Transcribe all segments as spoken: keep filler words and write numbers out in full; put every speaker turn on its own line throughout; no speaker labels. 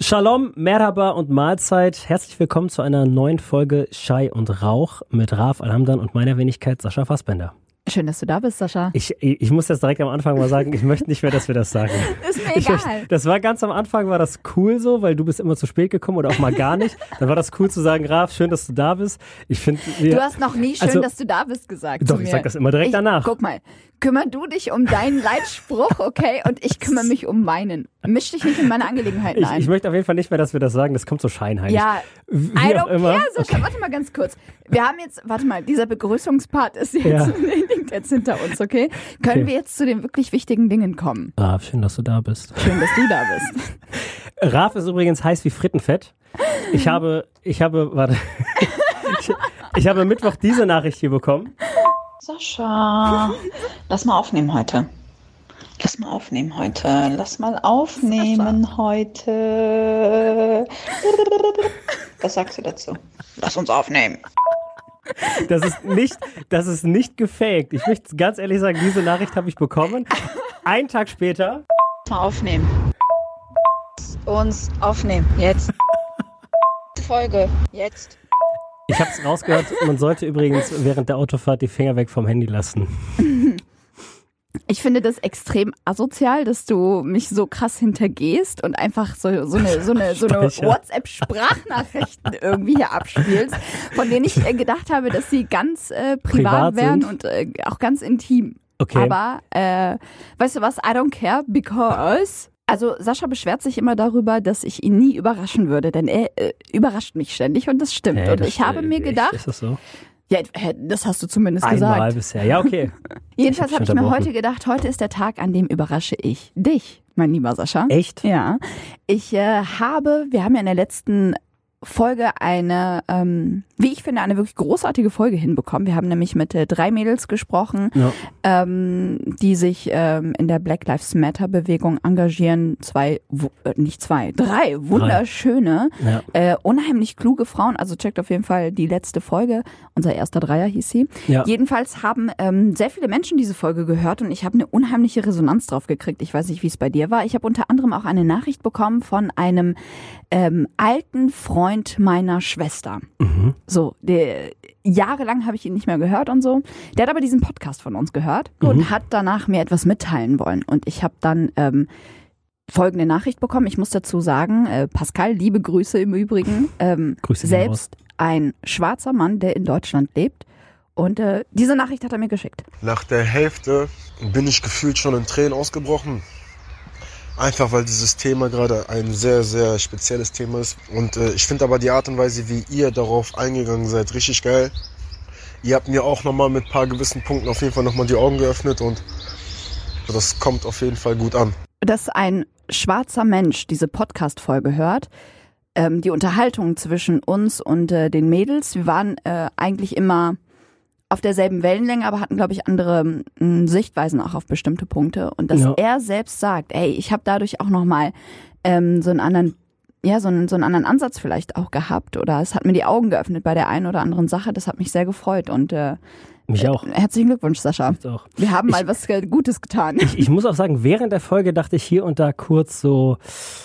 Shalom, Merhaba und Mahlzeit. Herzlich willkommen zu einer neuen Folge Schei und Rauch mit Raf Alhamdan und meiner Wenigkeit Sascha Fassbender.
Schön, dass du da bist, Sascha.
Ich, ich muss jetzt direkt am Anfang mal sagen, ich möchte nicht mehr, dass wir das sagen.
Ist mir egal.
Ich, das war ganz am Anfang, war das cool so, weil du bist immer zu spät gekommen oder auch mal gar nicht. Dann war das cool zu sagen, Raf, schön, dass du da bist. Ich finde,
du hast noch nie schön,
also,
dass du da bist gesagt.
Doch,
zu
ich
mir.
sag das immer direkt
ich,
danach.
Guck mal, kümmer du dich um deinen Leitspruch, okay? Und ich kümmere mich um meinen. Misch dich nicht in meine Angelegenheiten
Ich,
ein.
ich möchte auf jeden Fall nicht mehr, dass wir das sagen. Das kommt so scheinheilig.
Ja,
Wie
I
auch
don't
immer.
care, Sascha,
Okay.
warte mal ganz kurz. Wir haben jetzt, warte mal, dieser Begrüßungspart ist jetzt,
Ja.
liegt jetzt hinter uns, okay? Können
Okay.
wir jetzt zu den wirklich wichtigen Dingen kommen?
Raf, schön, dass du da bist.
Schön, dass du da bist.
Raf ist übrigens heiß wie Frittenfett. Ich habe, ich habe, warte. ich, ich habe Mittwoch diese Nachricht hier bekommen.
Sascha, lass mal aufnehmen heute. Lass mal aufnehmen heute. Lass mal aufnehmen
Sascha.
heute. Was sagst du dazu? Lass uns aufnehmen.
Das ist nicht, das ist nicht gefaked. Ich möchte ganz ehrlich sagen, diese Nachricht habe ich bekommen. Einen Tag später.
Lass mal aufnehmen. Uns aufnehmen. Jetzt. Folge. Jetzt.
Ich habe es rausgehört, man sollte übrigens während der Autofahrt die Finger weg vom Handy lassen.
Ich finde das extrem asozial, dass du mich so krass hintergehst und einfach so, so eine, so eine, so eine
Speicher.
WhatsApp-Sprachnachrichten irgendwie hier abspielst, von denen ich äh, gedacht habe, dass sie ganz äh, privat,
Privat
wären
sind?
und äh, auch ganz intim.
Okay.
Aber, äh, weißt du was, I don't care, because... Also Sascha beschwert sich immer darüber, dass ich ihn nie überraschen würde, denn er äh, überrascht mich ständig und das stimmt.
Hey,
und
das-
ich habe mir
echt,
gedacht,
Ist das so?
ja, hä, das hast du zumindest
Einmal
gesagt.
bisher. Ja, okay.
Jedenfalls
Ich
habe
hab's
ich mir
unterbrochen.
heute gedacht, heute ist der Tag, an dem überrasche ich dich, mein lieber Sascha.
Echt?
Ja, ich äh, habe, wir haben ja in der letzten Folge eine, ähm, wie ich finde, eine wirklich großartige Folge hinbekommen. Wir haben nämlich mit äh, drei Mädels gesprochen,
Ja.
ähm, die sich ähm, in der Black Lives Matter Bewegung engagieren. Zwei, wu- äh, nicht zwei, drei wunderschöne,
Ja.
äh, unheimlich kluge Frauen. Also checkt auf jeden Fall die letzte Folge. Unser erster Dreier hieß sie.
Ja.
Jedenfalls haben ähm, sehr viele Menschen diese Folge gehört und ich habe eine unheimliche Resonanz drauf gekriegt. Ich weiß nicht, wie es bei dir war. Ich habe unter anderem auch eine Nachricht bekommen von einem ähm, alten Freund meiner Schwester.
Mhm.
So, der, jahrelang habe ich ihn nicht mehr gehört und so. Der hat aber diesen Podcast von uns gehört und
Mhm.
hat danach mir etwas mitteilen wollen. Und ich habe dann ähm, folgende Nachricht bekommen. Ich muss dazu sagen, äh, Pascal, liebe Grüße im Übrigen. Ähm,
Grüße gehen
selbst ein schwarzer Mann, der in Deutschland lebt. Und äh, diese Nachricht hat er mir geschickt.
Nach der Hälfte bin ich gefühlt schon in Tränen ausgebrochen. Einfach weil dieses Thema gerade ein sehr, sehr spezielles Thema ist. Und äh, ich finde aber die Art und Weise, wie ihr darauf eingegangen seid, richtig geil. Ihr habt mir auch nochmal mit ein paar gewissen Punkten auf jeden Fall nochmal die Augen geöffnet und das kommt auf jeden Fall gut an.
Dass ein schwarzer Mensch diese Podcast-Folge hört, ähm, die Unterhaltung zwischen uns und äh, den Mädels, wir waren äh, eigentlich immer auf derselben Wellenlänge, aber hatten, glaube ich, andere mh, Sichtweisen auch auf bestimmte Punkte. Und dass
Ja.
er selbst sagt, ey, ich habe dadurch auch nochmal ähm, so einen anderen, ja, so einen, so einen anderen Ansatz vielleicht auch gehabt oder es hat mir die Augen geöffnet bei der einen oder anderen Sache. Das hat mich sehr gefreut und äh,
Mich auch.
herzlichen Glückwunsch, Sascha.
Mich auch.
Wir haben mal was äh, Gutes getan.
Ich, ich muss auch sagen, während der Folge dachte ich hier und da kurz so,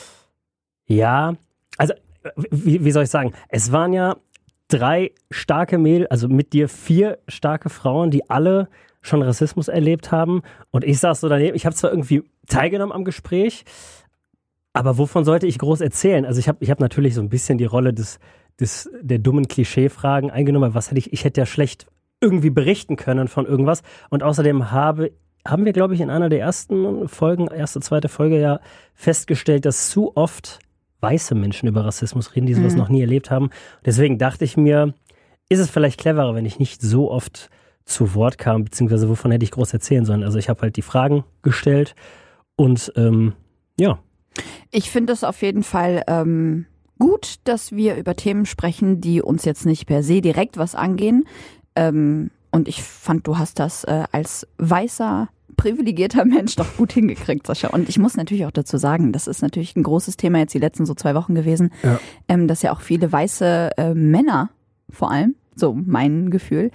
ja, also wie, wie soll ich sagen, es waren ja drei starke Mädels, also mit dir vier starke Frauen, die alle schon Rassismus erlebt haben und ich saß so daneben, ich habe zwar irgendwie teilgenommen am Gespräch, aber wovon sollte ich groß erzählen? Also ich habe ich hab natürlich so ein bisschen die Rolle des, des der dummen Klischeefragen eingenommen, weil was hätte ich, ich hätte ja schlecht irgendwie berichten können von irgendwas und außerdem habe haben wir, glaube ich, in einer der ersten Folgen, erste, zweite Folge ja festgestellt, dass zu oft weiße Menschen über Rassismus reden, die sowas
Mhm.
noch nie erlebt haben. Deswegen dachte ich mir, ist es vielleicht cleverer, wenn ich nicht so oft zu Wort kam, beziehungsweise wovon hätte ich groß erzählen sollen. Also ich habe halt die Fragen gestellt und ähm, ja.
Ich finde es auf jeden Fall ähm, gut, dass wir über Themen sprechen, die uns jetzt nicht per se direkt was angehen. Ähm, und ich fand, du hast das äh, als weißer, privilegierter Mensch doch gut hingekriegt, Sascha. Und ich muss natürlich auch dazu sagen, das ist natürlich ein großes Thema jetzt die letzten so zwei Wochen gewesen,
Ja.
ähm, dass ja auch viele weiße äh, Männer vor allem, so mein Gefühl,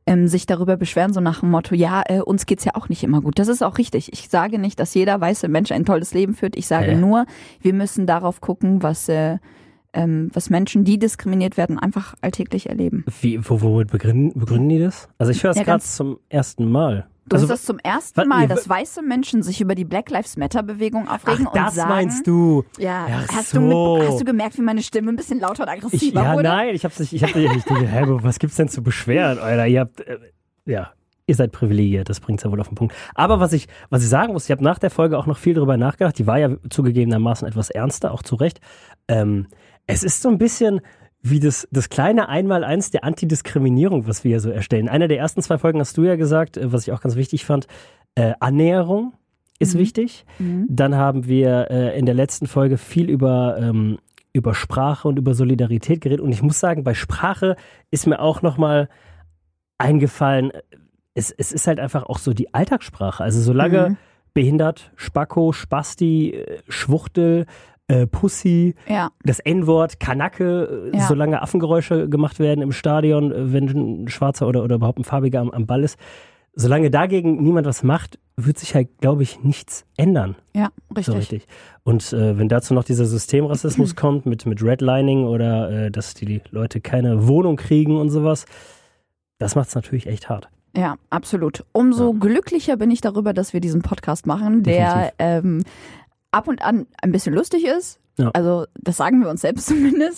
ähm, sich darüber beschweren, so nach dem Motto, ja, äh, uns geht's ja auch nicht immer gut. Das ist auch richtig. Ich sage nicht, dass jeder weiße Mensch ein tolles Leben führt. Ich sage
äh.
nur, wir müssen darauf gucken, was, äh, ähm, was Menschen, die diskriminiert werden, einfach alltäglich erleben.
Wie, wo, womit begründen, begründen die das? Also ich höre es
Ja,
gerade
ganz-
zum ersten Mal.
Du
Also,
hast das zum ersten
was-
Mal,
ihr-
dass weiße Menschen sich über die Black Lives Matter Bewegung aufregen
ach,
und
das
sagen,
meinst du?
Ja,
Ach
hast,
so.
du mit, hast du gemerkt, wie meine Stimme ein bisschen lauter und
Ich,
aggressiver
ja,
wurde?
nein, ich hab's nicht, ich hab nicht, ich denke, hä, was gibt's denn zu beschweren, Alter? Ihr habt, äh, ja, ihr seid privilegiert, das bringt's ja wohl auf den Punkt. Aber was ich, was ich sagen muss, ich habe nach der Folge auch noch viel drüber nachgedacht, die war ja zugegebenermaßen etwas ernster, auch zu Recht. Ähm, es ist so ein bisschen wie das, das kleine Einmaleins der Antidiskriminierung, was wir ja so erstellen. Einer der ersten zwei Folgen hast du ja gesagt, äh, was ich auch ganz wichtig fand, äh, Annäherung ist
Mhm.
wichtig.
Mhm.
Dann haben wir äh, in der letzten Folge viel über, ähm, über Sprache und über Solidarität geredet. Und ich muss sagen, bei Sprache ist mir auch nochmal eingefallen, es, es ist halt einfach auch so die Alltagssprache. Also solange
Mhm.
behindert, Spacko, Spasti, äh, Schwuchtel, äh, Pussy,
Ja,
das N-Wort, Kanacke, äh,
Ja.
solange Affengeräusche gemacht werden im Stadion, äh, wenn ein Schwarzer oder, oder überhaupt ein Farbiger am, am Ball ist, solange dagegen niemand was macht, wird sich halt, glaube ich, nichts ändern.
ja, richtig.
So richtig. Und äh, wenn dazu noch dieser Systemrassismus kommt mit, mit Redlining oder äh, dass die Leute keine Wohnung kriegen und sowas, das macht es natürlich echt hart.
Ja, absolut. Umso glücklicher bin ich darüber, dass wir diesen Podcast machen, der ähm, ab und an ein bisschen lustig ist.
Ja.
Also das sagen wir uns selbst zumindest.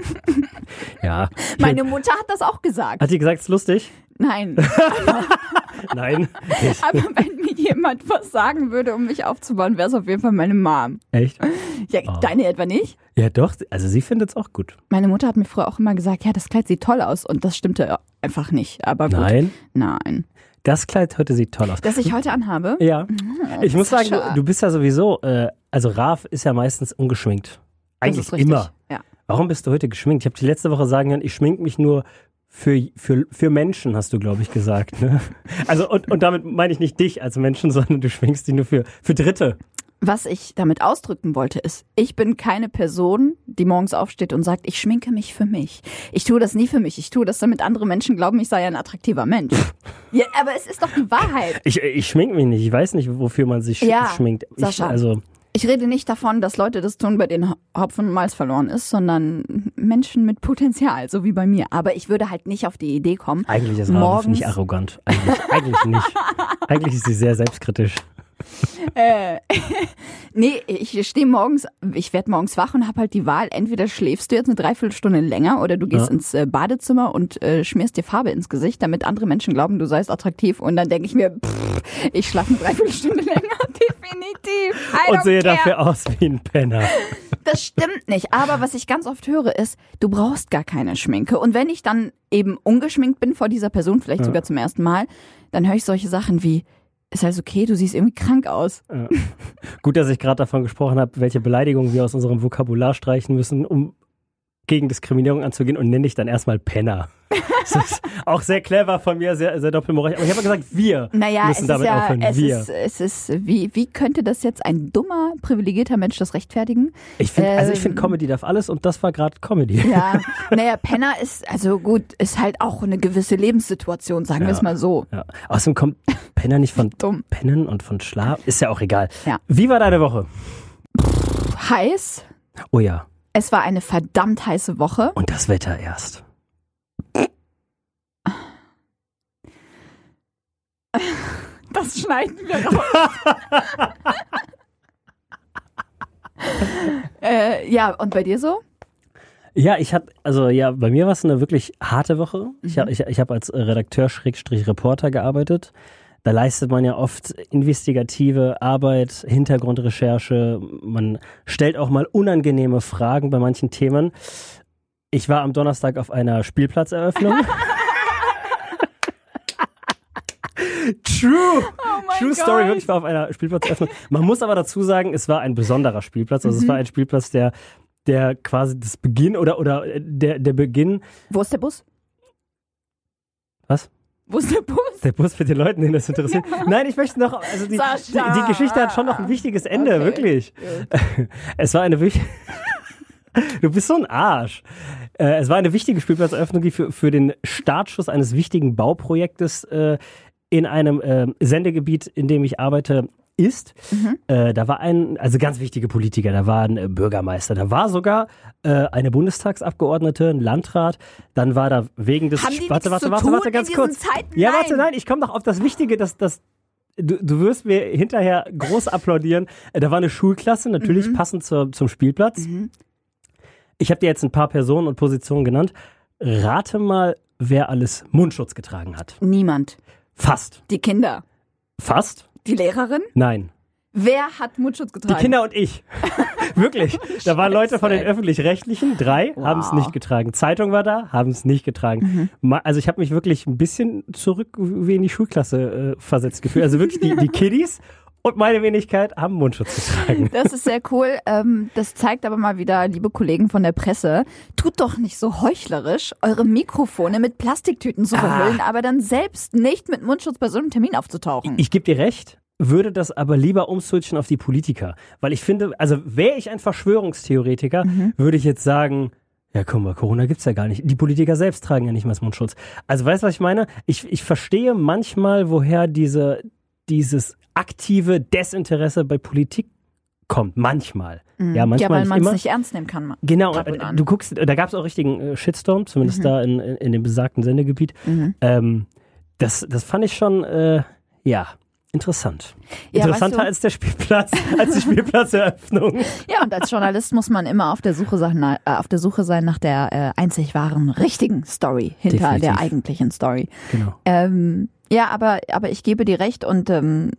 Ja.
Meine Mutter hat das auch gesagt.
Hat die gesagt, es ist lustig?
Nein.
Nein. Nicht.
Aber wenn mir jemand was sagen würde, um mich aufzubauen, wäre es auf jeden Fall meine Mom.
Echt?
Ja,
Oh.
deine etwa nicht?
Ja, doch. Also sie findet es auch gut.
Meine Mutter hat mir früher auch immer gesagt, ja, das Kleid sieht toll aus. Und das stimmte einfach nicht. Aber gut.
Nein.
Nein.
Das Kleid heute sieht toll aus.
Das ich heute anhabe?
Ja. Ich muss sagen,
Sascha.
du, du bist ja sowieso, äh, also Raf ist ja meistens ungeschminkt.
Das
Eigentlich
ist richtig.
immer.
Ja.
Warum bist du heute geschminkt? Ich habe die letzte Woche sagen hören, ich schmink mich nur für, für, für Menschen, hast du, glaube ich, gesagt. Ne? Also und, und damit meine ich nicht dich als Menschen, sondern du schminkst dich nur für, für Dritte.
Was ich damit ausdrücken wollte, ist, ich bin keine Person, die morgens aufsteht und sagt, ich schminke mich für mich. Ich tue das nie für mich. Ich tue das, damit andere Menschen glauben, ich sei ein attraktiver Mensch. Ja, aber es ist doch die Wahrheit.
Ich, ich schmink mich nicht. Ich weiß nicht, wofür man sich sch-
Ja,
schminkt. Ich,
Sascha.
also,
Ich rede nicht davon, dass Leute das tun, bei denen Hopfen und Malz verloren ist, sondern Menschen mit Potenzial, so wie bei mir. Aber ich würde halt nicht auf die Idee kommen,
eigentlich ist Raf
morgens
nicht arrogant. Eigentlich, eigentlich nicht. Eigentlich ist sie sehr selbstkritisch.
Äh, nee, ich stehe morgens, ich werde morgens wach und habe halt die Wahl, entweder schläfst du jetzt eine Dreiviertelstunde länger oder du gehst
Ja.
ins äh, Badezimmer und äh, schmierst dir Farbe ins Gesicht, damit andere Menschen glauben, du seist attraktiv. Und dann denke ich mir, pff, ich schlafe eine Dreiviertelstunde länger, definitiv. I
Und
don't
sehe
care.
dafür aus wie ein Penner.
Das stimmt nicht. Aber was ich ganz oft höre, ist, du brauchst gar keine Schminke. Und wenn ich dann eben ungeschminkt bin vor dieser Person, vielleicht
Ja.
sogar zum ersten Mal, dann höre ich solche Sachen wie, ist alles okay, du siehst irgendwie krank aus.
Ja. Gut, dass ich gerade davon gesprochen habe, welche Beleidigungen wir aus unserem Vokabular streichen müssen, um gegen Diskriminierung anzugehen, und nenne ich dann erstmal Penner. Das ist auch sehr clever von mir, sehr, sehr doppelmoral. Aber ich habe ja gesagt, wir
Naja,
müssen
es ist
damit
ja,
aufhören.
es
Wir.
ist, es ist, wie, wie könnte das jetzt ein dummer, privilegierter Mensch das rechtfertigen?
Ich finde, also ich
ähm,
finde, Comedy darf alles, und das war gerade Comedy.
Ja, naja, Penner ist, also gut, ist halt auch eine gewisse Lebenssituation, sagen wir
Ja.
es mal so.
Ja. Außerdem kommt Penner nicht von
Dumm.
Pennen und von Schlaf. Ist ja auch egal.
Ja.
Wie war deine Woche?
Heiß.
Oh ja.
Es war eine verdammt heiße Woche.
Und das Wetter erst.
Das schneiden wir raus. äh, ja, und bei dir so?
Ja, ich habe, also ja, bei mir war es eine wirklich harte Woche. Ich
Mhm.
habe ich, ich hab als Redakteur-Reporter gearbeitet. Da leistet man ja oft investigative Arbeit, Hintergrundrecherche. Man stellt auch mal unangenehme Fragen bei manchen Themen. Ich war am Donnerstag auf einer Spielplatzeröffnung. True!
Oh mein
True Story, wirklich, ich war auf einer Spielplatzeröffnung. Man muss aber dazu sagen, es war ein besonderer Spielplatz. Also
Mhm.
es war ein Spielplatz, der, der quasi das Beginn oder, oder der, der Beginn.
Wo ist der Bus?
Was?
Wo ist der Bus?
Der Bus für die Leute, denen das interessiert. Nein, ich möchte noch, also die, die,
Sascha.
die Geschichte hat schon noch ein wichtiges Ende,
Okay.
wirklich.
Gut.
Es war eine wichtige. Du bist so ein Arsch. Äh, es war eine wichtige Spielplatzeröffnung, die für, für den Startschuss eines wichtigen Bauprojektes äh, in einem äh, Sendegebiet, in dem ich arbeite, ist. Mhm. Äh, da war ein, also ganz wichtige Politiker, da war ein äh, Bürgermeister, da war sogar äh, eine Bundestagsabgeordnete, ein Landrat, dann war da wegen des...
Haben die
warte, warte,
zu
warte,
tun
warte, ganz
in
kurz.
Zeiten?
Ja,
Nein.
warte, nein, ich komme noch auf das Wichtige, dass das Du, du wirst mir hinterher groß applaudieren. Da war eine Schulklasse, natürlich mhm. passend zur, zum Spielplatz. Mhm. Ich habe dir jetzt ein paar Personen und Positionen genannt. Rate mal, wer alles Mundschutz getragen hat.
Niemand.
Fast.
Die Kinder.
Fast?
Die Lehrerin?
Nein.
Wer hat Mundschutz getragen?
Die Kinder und ich. Wirklich. Da waren Leute von den Öffentlich-Rechtlichen, drei, wow. haben es nicht getragen. Zeitung war da, haben es nicht getragen. Mhm. Also ich habe mich wirklich ein bisschen zurück wie in die Schulklasse äh, versetzt gefühlt. Also wirklich die, die Kiddies und meine Wenigkeit haben Mundschutz getragen.
Das ist sehr cool. Ähm, das zeigt aber mal wieder, liebe Kollegen von der Presse, tut doch nicht so heuchlerisch, eure Mikrofone mit Plastiktüten zu verhüllen, ah. aber dann selbst nicht mit Mundschutz bei so einem Termin aufzutauchen.
Ich, ich gebe dir recht. Würde das aber lieber umswitchen auf die Politiker. Weil ich finde, also wäre ich ein Verschwörungstheoretiker, mhm. würde ich jetzt sagen, ja guck mal, Corona gibt's ja gar nicht. Die Politiker selbst tragen ja nicht mehr das Mundschutz. Also weißt du, was ich meine? Ich, ich verstehe manchmal, woher diese, dieses aktive Desinteresse bei Politik kommt. Manchmal.
Mhm.
Ja, manchmal
ja, weil man es
immer.
nicht ernst nehmen kann.
Genau, du guckst, da gab's auch richtigen äh, Shitstorm, zumindest mhm. da in, in, in dem besagten Sendegebiet. Mhm. Ähm, das, das fand ich schon, äh, ja... Interessant.
Ja,
Interessanter
weißt du,
als der Spielplatz, als die Spielplatzeröffnung.
Ja, und als Journalist muss man immer auf der Suche sein, äh, auf der Suche sein nach der äh, einzig wahren, richtigen Story hinter Definitiv. Der eigentlichen Story.
Genau.
Ähm, ja, aber, aber ich gebe dir recht und ähm,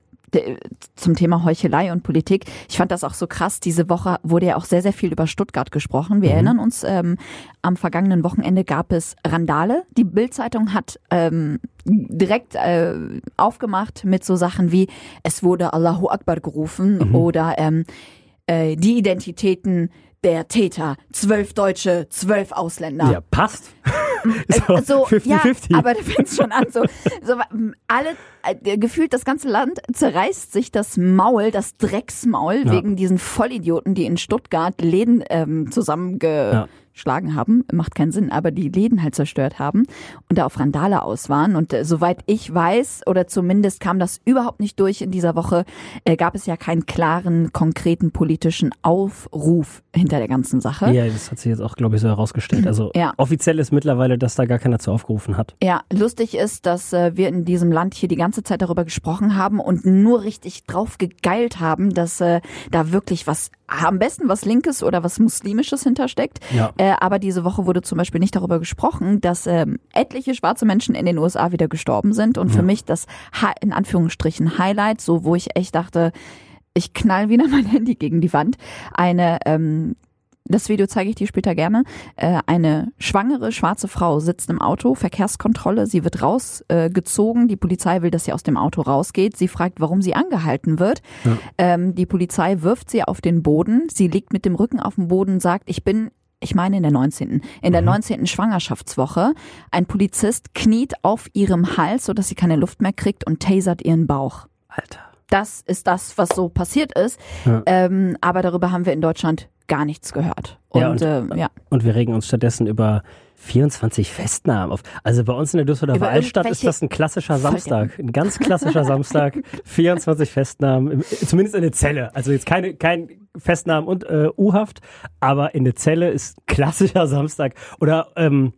zum Thema Heuchelei und Politik. Ich fand das auch so krass. Diese Woche wurde ja auch sehr, sehr viel über Stuttgart gesprochen. Wir mhm. erinnern uns, ähm, am vergangenen Wochenende gab es Randale. Die Bild-Zeitung hat ähm, direkt äh, aufgemacht mit so Sachen wie, es wurde Allahu Akbar gerufen mhm. oder ähm, äh, die Identitäten der Täter, zwölf Deutsche, zwölf Ausländer.
Ja, passt.
so, so fünfzig fünfzig. Ja, aber da fängt es schon an. So, so alle, äh, gefühlt das ganze Land zerreißt sich das Maul, das Drecksmaul, ja. wegen diesen Vollidioten, die in Stuttgart Läden ähm, zusammengeschlagen ja. haben. Macht keinen Sinn, aber die Läden halt zerstört haben und da auf Randale aus waren. Und äh, soweit ich weiß, oder zumindest kam das überhaupt nicht durch in dieser Woche, äh, gab es ja keinen klaren, konkreten politischen Aufruf hinter der ganzen Sache.
Ja, das hat sich jetzt auch, glaube ich, so herausgestellt. Also ja. offiziell ist mittlerweile, dass da gar keiner zu aufgerufen hat.
Ja, lustig ist, dass äh, wir in diesem Land hier die ganze Zeit darüber gesprochen haben und nur richtig drauf gegeilt haben, dass äh, da wirklich was, am besten was Linkes oder was Muslimisches hintersteckt.
Ja.
Äh, aber diese Woche wurde zum Beispiel nicht darüber gesprochen, dass ähm, etliche schwarze Menschen in den U S A wieder gestorben sind. Und ja. für mich das, in Anführungsstrichen, Highlight, so wo ich echt dachte, ich knall wieder mein Handy gegen die Wand. Eine, ähm, das Video zeige ich dir später gerne. Äh, eine schwangere schwarze Frau sitzt im Auto, Verkehrskontrolle, sie wird rausgezogen. Äh, die Polizei will, dass sie aus dem Auto rausgeht. Sie fragt, warum sie angehalten wird. Ja. Ähm, die Polizei wirft sie auf den Boden. Sie liegt mit dem Rücken auf dem Boden, sagt, ich bin Ich meine in der neunzehnten In der neunzehnten Schwangerschaftswoche. Ein Polizist kniet auf ihrem Hals, sodass sie keine Luft mehr kriegt und tasert ihren Bauch.
Alter.
Das ist das, was so passiert ist. Ja. Ähm, aber darüber haben wir in Deutschland gar nichts gehört. Und,
ja, und,
äh, ja.
und wir regen uns stattdessen über vierundzwanzig Festnahmen auf. Also bei uns in der Düsseldorfer Altstadt ist das ein klassischer Samstag. Ein ganz klassischer Samstag. vierundzwanzig Festnahmen, zumindest in der Zelle. Also jetzt keine kein Festnahmen und äh, U-Haft, aber in der Zelle ist klassischer Samstag. Oder ähm,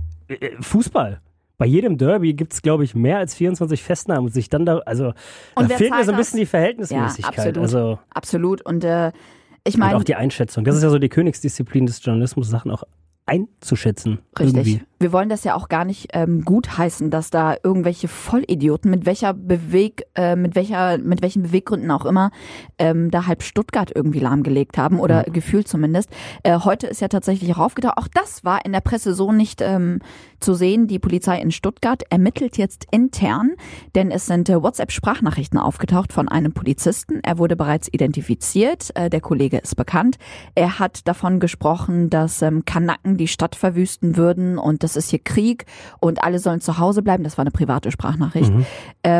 Fußball. Bei jedem Derby gibt es, glaube ich, mehr als vierundzwanzig Festnahmen und sich dann da, also
und
da fehlt mir so ein bisschen die Verhältnismäßigkeit.
Ja, absolut.
Also,
absolut. Und äh, ich meine.
Und auch die Einschätzung. Das ist ja so die Königsdisziplin des Journalismus, Sachen auch einzuschätzen.
Richtig.
Irgendwie.
Wir wollen das ja auch gar nicht ähm, gutheißen, dass da irgendwelche Vollidioten mit welcher Beweg, äh, mit welcher, mit welchen Beweggründen auch immer ähm, da halb Stuttgart irgendwie lahmgelegt haben oder mhm. gefühlt zumindest. Äh, heute ist ja tatsächlich auch aufgetaucht. Auch das war in der Presse so nicht ähm, zu sehen. Die Polizei in Stuttgart ermittelt jetzt intern, denn es sind äh, WhatsApp-Sprachnachrichten aufgetaucht von einem Polizisten. Er wurde bereits identifiziert. Äh, der Kollege ist bekannt. Er hat davon gesprochen, dass ähm, Kanaken die Stadt verwüsten würden und das das ist hier Krieg und alle sollen zu Hause bleiben. Das war eine private Sprachnachricht. Mhm.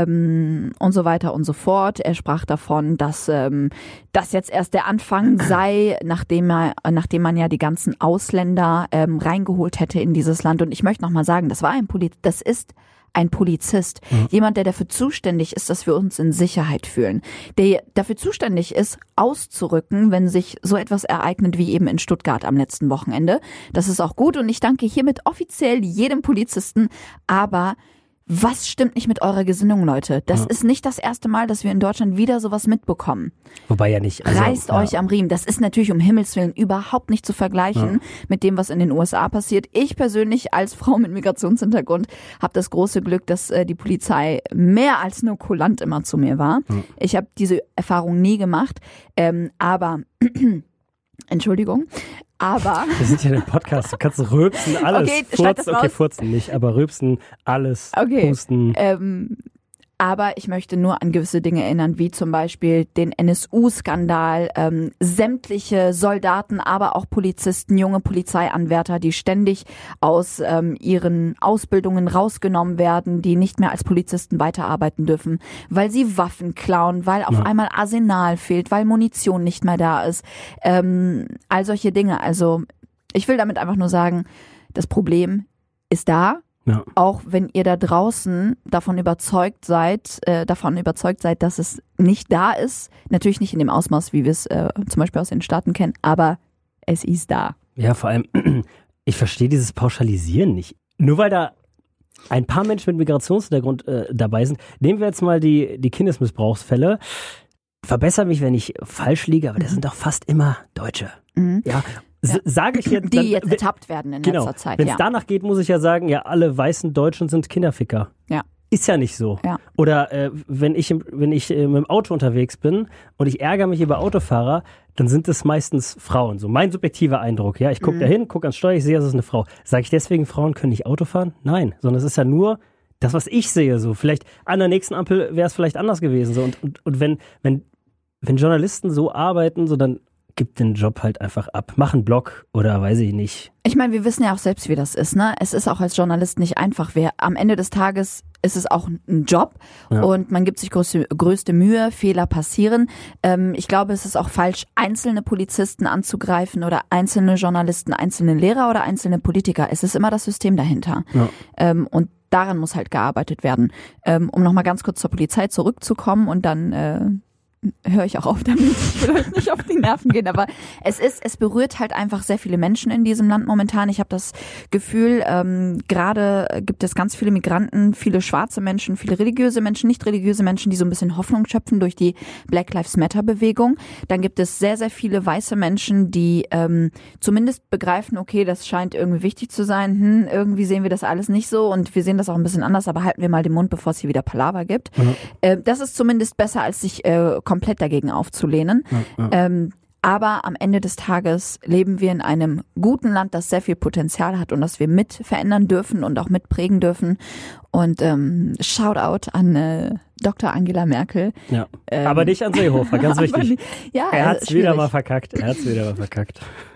Ähm, und so weiter und so fort. Er sprach davon, dass ähm, das jetzt erst der Anfang sei, nachdem, er, nachdem man ja die ganzen Ausländer ähm, reingeholt hätte in dieses Land. Und ich möchte nochmal sagen, das war ein Polit- das ist ein Polizist, mhm. jemand, der dafür zuständig ist, dass wir uns in Sicherheit fühlen, der dafür zuständig ist, auszurücken, wenn sich so etwas ereignet wie eben in Stuttgart am letzten Wochenende. Das ist auch gut und ich danke hiermit offiziell jedem Polizisten, aber was stimmt nicht mit eurer Gesinnung, Leute? Das ja. ist nicht das erste Mal, dass wir in Deutschland wieder sowas mitbekommen.
Wobei ja nicht. Also,
Reißt
ja.
euch am Riemen. Das ist natürlich um Himmels Willen überhaupt nicht zu vergleichen ja. mit dem, was in den U S A passiert. Ich persönlich als Frau mit Migrationshintergrund habe das große Glück, dass äh, die Polizei mehr als nur kulant immer zu mir war. Ja. Ich habe diese Erfahrung nie gemacht, ähm, aber Entschuldigung. Aber.
Wir sind ja im Podcast, du kannst rülpsen, alles.
Okay,
furzen, okay, furzen nicht, aber rülpsen, alles,
okay.
pusten.
Ähm, aber ich möchte nur an gewisse Dinge erinnern, wie zum Beispiel den N S U-Skandal, ähm, sämtliche Soldaten, aber auch Polizisten, junge Polizeianwärter, die ständig aus ähm, ihren Ausbildungen rausgenommen werden, die nicht mehr als Polizisten weiterarbeiten dürfen, weil sie Waffen klauen, weil auf ja. einmal Arsenal fehlt, weil Munition nicht mehr da ist. Ähm, all solche Dinge. Also ich will damit einfach nur sagen, das Problem ist da. Ja. Auch wenn ihr da draußen davon überzeugt seid, äh, davon überzeugt seid, dass es nicht da ist. Natürlich nicht in dem Ausmaß, wie wir es äh, zum Beispiel aus den Staaten kennen, aber es ist da.
Ja, vor allem, ich verstehe dieses Pauschalisieren nicht. Nur weil da ein paar Menschen mit Migrationshintergrund äh, dabei sind. Nehmen wir jetzt mal die, die Kindesmissbrauchsfälle. Verbessere mich, wenn ich falsch liege, aber das sind doch fast immer Deutsche. Mhm. Ja. Ja. Sage ich jetzt,
die
dann,
jetzt ertappt werden in
genau,
letzter Zeit.
Wenn es
ja.
danach geht, muss ich ja sagen, ja, alle weißen Deutschen sind Kinderficker.
Ja.
Ist ja nicht so.
Ja.
Oder äh, wenn ich, im, wenn ich äh, mit dem Auto unterwegs bin und ich ärgere mich über Autofahrer, dann sind es meistens Frauen. So mein subjektiver Eindruck. Ja, ich gucke mhm. da hin, gucke ans Steuer, ich sehe, es ist eine Frau. Sage ich deswegen, Frauen können nicht Auto fahren? Nein, sondern es ist ja nur das, was ich sehe. So vielleicht an der nächsten Ampel wäre es vielleicht anders gewesen. So und, und, und wenn, wenn, wenn Journalisten so arbeiten, so dann gib den Job halt einfach ab. Mach einen Blog oder weiß ich nicht.
Ich meine, wir wissen ja auch selbst, wie das ist, ne? Es ist auch als Journalist nicht einfach. Wer, am Ende des Tages ist es auch ein Job ja. und man gibt sich größte, größte Mühe, Fehler passieren. Ähm, ich glaube, es ist auch falsch, einzelne Polizisten anzugreifen oder einzelne Journalisten, einzelne Lehrer oder einzelne Politiker. Es ist immer das System dahinter. Ja. Ähm, und daran muss halt gearbeitet werden. Ähm, um nochmal ganz kurz zur Polizei zurückzukommen und dann äh, höre ich auch auf damit, ich will euch nicht auf die Nerven gehen, aber es ist, es berührt halt einfach sehr viele Menschen in diesem Land momentan. Ich habe das Gefühl, ähm, gerade gibt es ganz viele Migranten, viele schwarze Menschen, viele religiöse Menschen, nicht religiöse Menschen, die so ein bisschen Hoffnung schöpfen durch die Black Lives Matter Bewegung. Dann gibt es sehr, sehr viele weiße Menschen, die ähm, zumindest begreifen, okay, das scheint irgendwie wichtig zu sein, hm, irgendwie sehen wir das alles nicht so und wir sehen das auch ein bisschen anders, aber halten wir mal den Mund, bevor es hier wieder Palaver gibt. Mhm. Äh, das ist zumindest besser, als sich äh, komplett dagegen aufzulehnen. Ja, ja. Ähm, aber am Ende des Tages leben wir in einem guten Land, das sehr viel Potenzial hat und das wir mit verändern dürfen und auch mitprägen dürfen. Und ähm, Shoutout an äh, Doktor Angela Merkel.
Ja. Ähm, aber nicht an Seehofer, ganz wichtig.
Nicht, ja,
er hat es wieder mal verkackt. Er hat es wieder mal verkackt.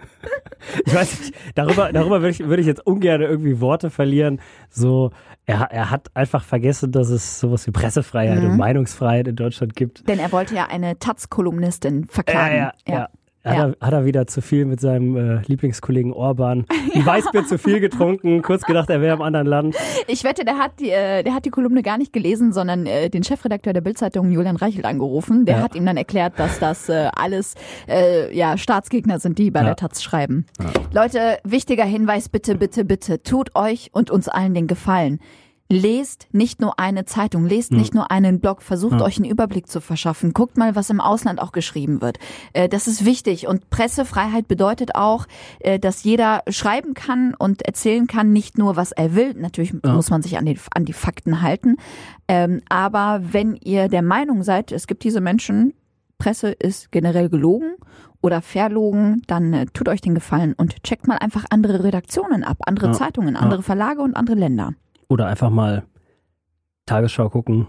Ich weiß nicht, darüber, darüber würde ich, würde ich jetzt ungern irgendwie Worte verlieren. So, er, er hat einfach vergessen, dass es sowas wie Pressefreiheit mhm. und Meinungsfreiheit in Deutschland gibt.
Denn er wollte ja eine Taz-Kolumnistin verklagen.
Ja, ja, ja. ja. Hat, ja. er, hat er wieder zu viel mit seinem äh, Lieblingskollegen Orban ein ja. Weißbier zu viel getrunken, kurz gedacht, er wäre im anderen Land.
Ich wette, der hat die, äh, der hat die Kolumne gar nicht gelesen, sondern äh, den Chefredakteur der Bild-Zeitung, Julian Reichelt, angerufen. Der ja. hat ihm dann erklärt, dass das äh, alles äh, ja, Staatsgegner sind, die bei ja. der Taz schreiben. Ja. Leute, wichtiger Hinweis, bitte, bitte, bitte, tut euch und uns allen den Gefallen. Lest nicht nur eine Zeitung, lest mhm. nicht nur einen Blog, versucht ja. euch einen Überblick zu verschaffen. Guckt mal, was im Ausland auch geschrieben wird. Äh, das ist wichtig und Pressefreiheit bedeutet auch, äh, dass jeder schreiben kann und erzählen kann, nicht nur, was er will. Natürlich ja. muss man sich an die, an die Fakten halten. Ähm, aber wenn ihr der Meinung seid, es gibt diese Menschen, Presse ist generell gelogen oder verlogen, dann äh, tut euch den Gefallen und checkt mal einfach andere Redaktionen ab, andere ja. Zeitungen, andere ja. Verlage und andere Länder.
Oder einfach mal Tagesschau gucken,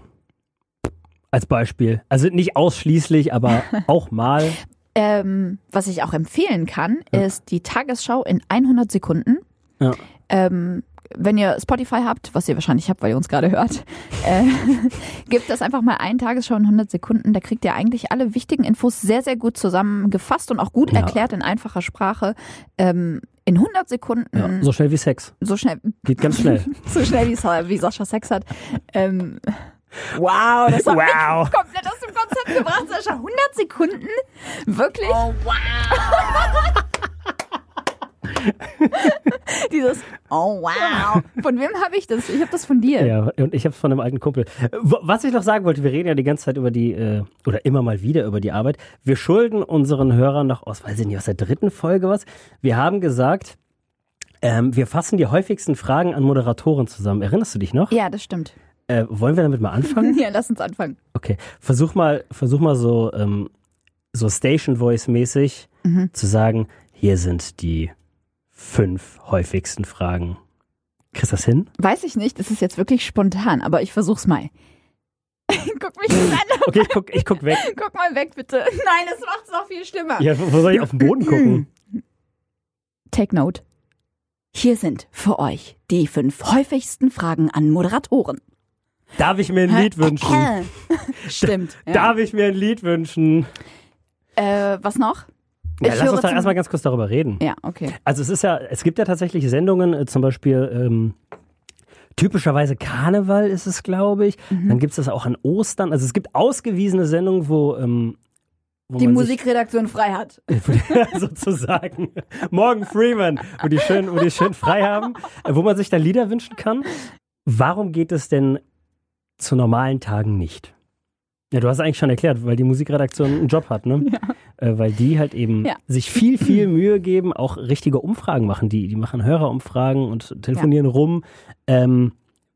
als Beispiel. Also nicht ausschließlich, aber auch mal.
Ähm, was ich auch empfehlen kann, ja. ist die Tagesschau in hundert Sekunden.
Ja.
Ähm, wenn ihr Spotify habt, was ihr wahrscheinlich habt, weil ihr uns gerade hört, äh, gebt das einfach mal ein, Tagesschau in hundert Sekunden. Da kriegt ihr eigentlich alle wichtigen Infos sehr, sehr gut zusammengefasst und auch gut
Ja.
erklärt in einfacher Sprache. Ähm, in hundert Sekunden.
Ja, so schnell wie Sex.
So schnell.
Geht ganz schnell.
so schnell, wie, Sa- wie Sascha Sex hat. Ähm, wow, das hat
Wow.
mich komplett aus dem Konzept gebracht, Sascha. hundert Sekunden? Wirklich? Oh, wow. Dieses Oh wow. Von wem habe ich das? Ich habe das von dir.
Ja, und ich habe es von einem alten Kumpel. W- Was ich noch sagen wollte, wir reden ja die ganze Zeit über die, äh, oder immer mal wieder über die Arbeit. Wir schulden unseren Hörern noch aus, weiß ich nicht, aus der dritten Folge was. Wir haben gesagt, ähm, wir fassen die häufigsten Fragen an Moderatoren zusammen. Erinnerst du dich noch?
Ja, das stimmt.
Äh, wollen wir damit mal anfangen?
Ja, lass uns anfangen.
Okay, versuch mal, versuch mal so, ähm, so Station Voice mäßig
Mhm.
zu sagen, hier sind die fünf häufigsten Fragen. Kriegst du das hin?
Weiß ich nicht, das ist jetzt wirklich spontan, aber ich versuch's mal. Guck mich nicht an.
Okay, ich guck, ich guck weg.
Guck mal weg, bitte. Nein, das macht's noch viel schlimmer.
Ja, wo soll ich auf den Boden gucken?
Take note. Hier sind für euch die fünf häufigsten Fragen an Moderatoren.
Darf ich mir ein Lied wünschen?
Stimmt. Ja.
Darf ich mir ein Lied wünschen?
Äh, was noch?
Ja,
Ich
lass
höre
uns doch
zum-
erstmal ganz kurz darüber reden.
Ja, okay.
Also es ist ja, es gibt ja tatsächlich Sendungen, äh, zum Beispiel ähm, typischerweise Karneval ist es, glaube ich.
Mhm.
Dann gibt es das auch an Ostern. Also es gibt ausgewiesene Sendungen, wo, ähm, wo
Die
man
Musikredaktion frei hat.
sich, sozusagen, Morgan Freeman, wo die schön, wo die schön frei haben, äh, wo man sich dann Lieder wünschen kann. Warum geht es denn zu normalen Tagen nicht? Ja, du hast eigentlich schon erklärt, weil die Musikredaktion einen Job hat, ne?
Ja.
Äh, weil die halt eben
Ja.
sich viel, viel Mühe geben, auch richtige Umfragen machen. Die, die machen Hörerumfragen und telefonieren rum, ähm,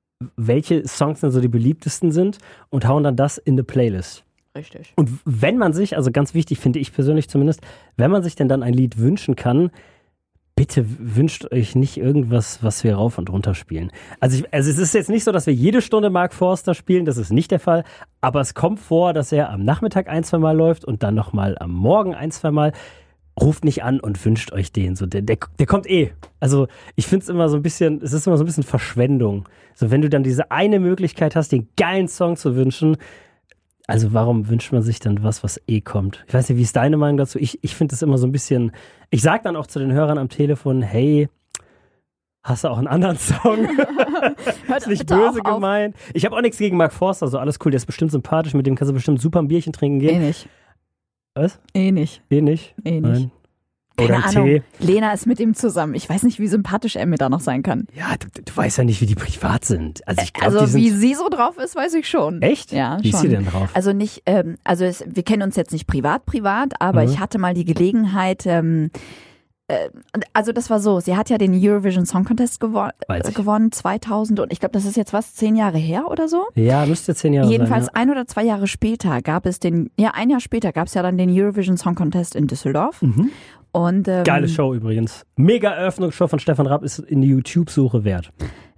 welche Songs denn so die beliebtesten sind und hauen dann das in eine Playlist.
Richtig.
Und wenn man sich, also ganz wichtig finde ich persönlich zumindest, wenn man sich denn dann ein Lied wünschen kann, bitte wünscht euch nicht irgendwas, was wir rauf und runter spielen. Also, ich, also es ist jetzt nicht so, dass wir jede Stunde Mark Forster spielen, das ist nicht der Fall, aber es kommt vor, dass er am Nachmittag ein, zwei Mal läuft und dann nochmal am Morgen ein, zwei Mal. Ruft nicht an und wünscht euch den. So, der, der, der kommt eh. Also ich finde es immer so ein bisschen, es ist immer so ein bisschen Verschwendung. So, wenn du dann diese eine Möglichkeit hast, den geilen Song zu wünschen, also warum wünscht man sich dann was, was eh kommt? Ich weiß nicht, wie ist deine Meinung dazu? Ich, ich finde das immer so ein bisschen, ich sag dann auch zu den Hörern am Telefon, hey, hast du auch einen anderen Song?
Hört
ist nicht
bitte
böse
auch auf.
gemeint. Ich habe auch nichts gegen Mark Forster, so alles cool, der ist bestimmt sympathisch, mit dem kannst du bestimmt super ein Bierchen trinken
Eh
gehen.
nicht.
Was?
Eh nicht.
Eh nicht?
Eh nicht.
Nein. Oder
Keine
ein
Ahnung.
Tee.
Lena ist mit ihm zusammen. Ich weiß nicht, wie sympathisch er mir da noch sein kann.
Ja, du, du weißt ja nicht, wie die privat sind. Also ich glaube,
Also
die sind...
wie sie so drauf ist, weiß ich schon.
Echt?
Ja,
Wie ist
schon.
sie denn drauf?
Also nicht, ähm, also es, wir kennen uns jetzt nicht privat, privat, aber
Mhm.
ich hatte mal die Gelegenheit, ähm, äh, also das war so, sie hat ja den Eurovision Song Contest gewo
Weiß ich.
gewonnen zweitausend und ich glaube, das ist jetzt was, zehn Jahre her oder so?
Ja, müsste zehn Jahre
Jedenfalls
sein.
ein oder zwei Jahre später gab es den, ja ein Jahr später gab es ja dann den Eurovision Song Contest in Düsseldorf.
Ja. Mhm.
Und, ähm,
Geile Show übrigens. Mega Eröffnungsshow von Stefan Raab ist in die YouTube-Suche wert.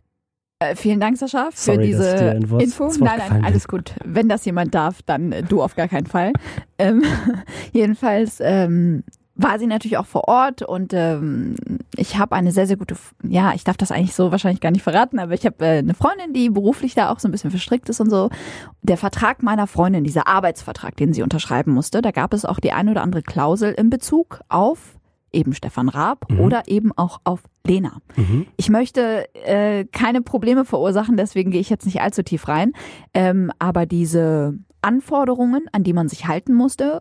Äh, vielen Dank, Sascha, für
Sorry, dass
diese
ich dir ein Wort-
Info.
ins Wort
Nein, nein,
gefallen
alles gut. Wenn das jemand darf, dann äh, du auf gar keinen Fall. ähm, jedenfalls ähm, war sie natürlich auch vor Ort und ähm, ich habe eine sehr, sehr gute, F- ja, ich darf das eigentlich so wahrscheinlich gar nicht verraten, aber ich habe äh, eine Freundin, die beruflich da auch so ein bisschen verstrickt ist und so. Der Vertrag meiner Freundin, dieser Arbeitsvertrag, den sie unterschreiben musste, da gab es auch die eine oder andere Klausel in Bezug auf eben Stefan Raab
Mhm.
oder eben auch auf Lena.
Mhm.
Ich möchte äh, keine Probleme verursachen, deswegen gehe ich jetzt nicht allzu tief rein. Ähm, aber diese Anforderungen, an die man sich halten musste,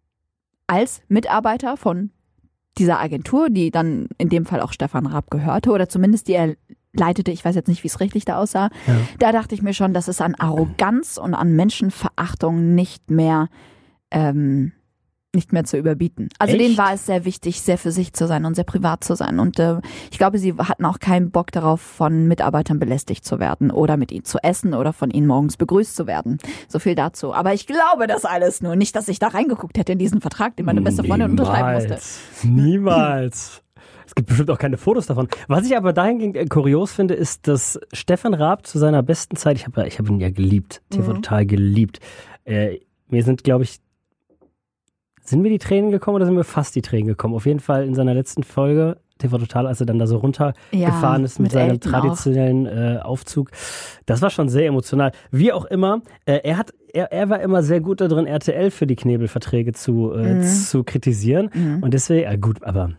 als Mitarbeiter von dieser Agentur, die dann in dem Fall auch Stefan Raab gehörte, oder zumindest die er leitete, ich weiß jetzt nicht, wie es richtig da aussah,
Ja.
da dachte ich mir schon, das ist an Arroganz und an Menschenverachtung nicht mehr ähm, nicht mehr zu überbieten. Also
Echt?
denen war es sehr wichtig, sehr für sich zu sein und sehr privat zu sein. Und äh, ich glaube, sie hatten auch keinen Bock darauf, von Mitarbeitern belästigt zu werden oder mit ihnen zu essen oder von ihnen morgens begrüßt zu werden. So viel dazu. Aber ich glaube das alles nur. Nicht, dass ich da reingeguckt hätte in diesen Vertrag, den meine beste Freundin unterschreiben musste.
Niemals. Es gibt bestimmt auch keine Fotos davon. Was ich aber dahingehend äh, kurios finde, ist, dass Stefan Raab zu seiner besten Zeit, ich habe ich hab ihn ja geliebt, T V
Mhm.
total geliebt. Äh, mir sind, glaube ich, sind mir die Tränen gekommen oder sind mir fast die Tränen gekommen? Auf jeden Fall in seiner letzten Folge, T V Total, als er dann da so runtergefahren
Ja,
ist mit,
mit
seinem
Elton
traditionellen äh, Aufzug. Das war schon sehr emotional. Wie auch immer, äh, er hat, er, er war immer sehr gut darin, R T L für die Knebelverträge zu, äh,
Mhm.
zu kritisieren.
Mhm.
Und deswegen, ja gut, aber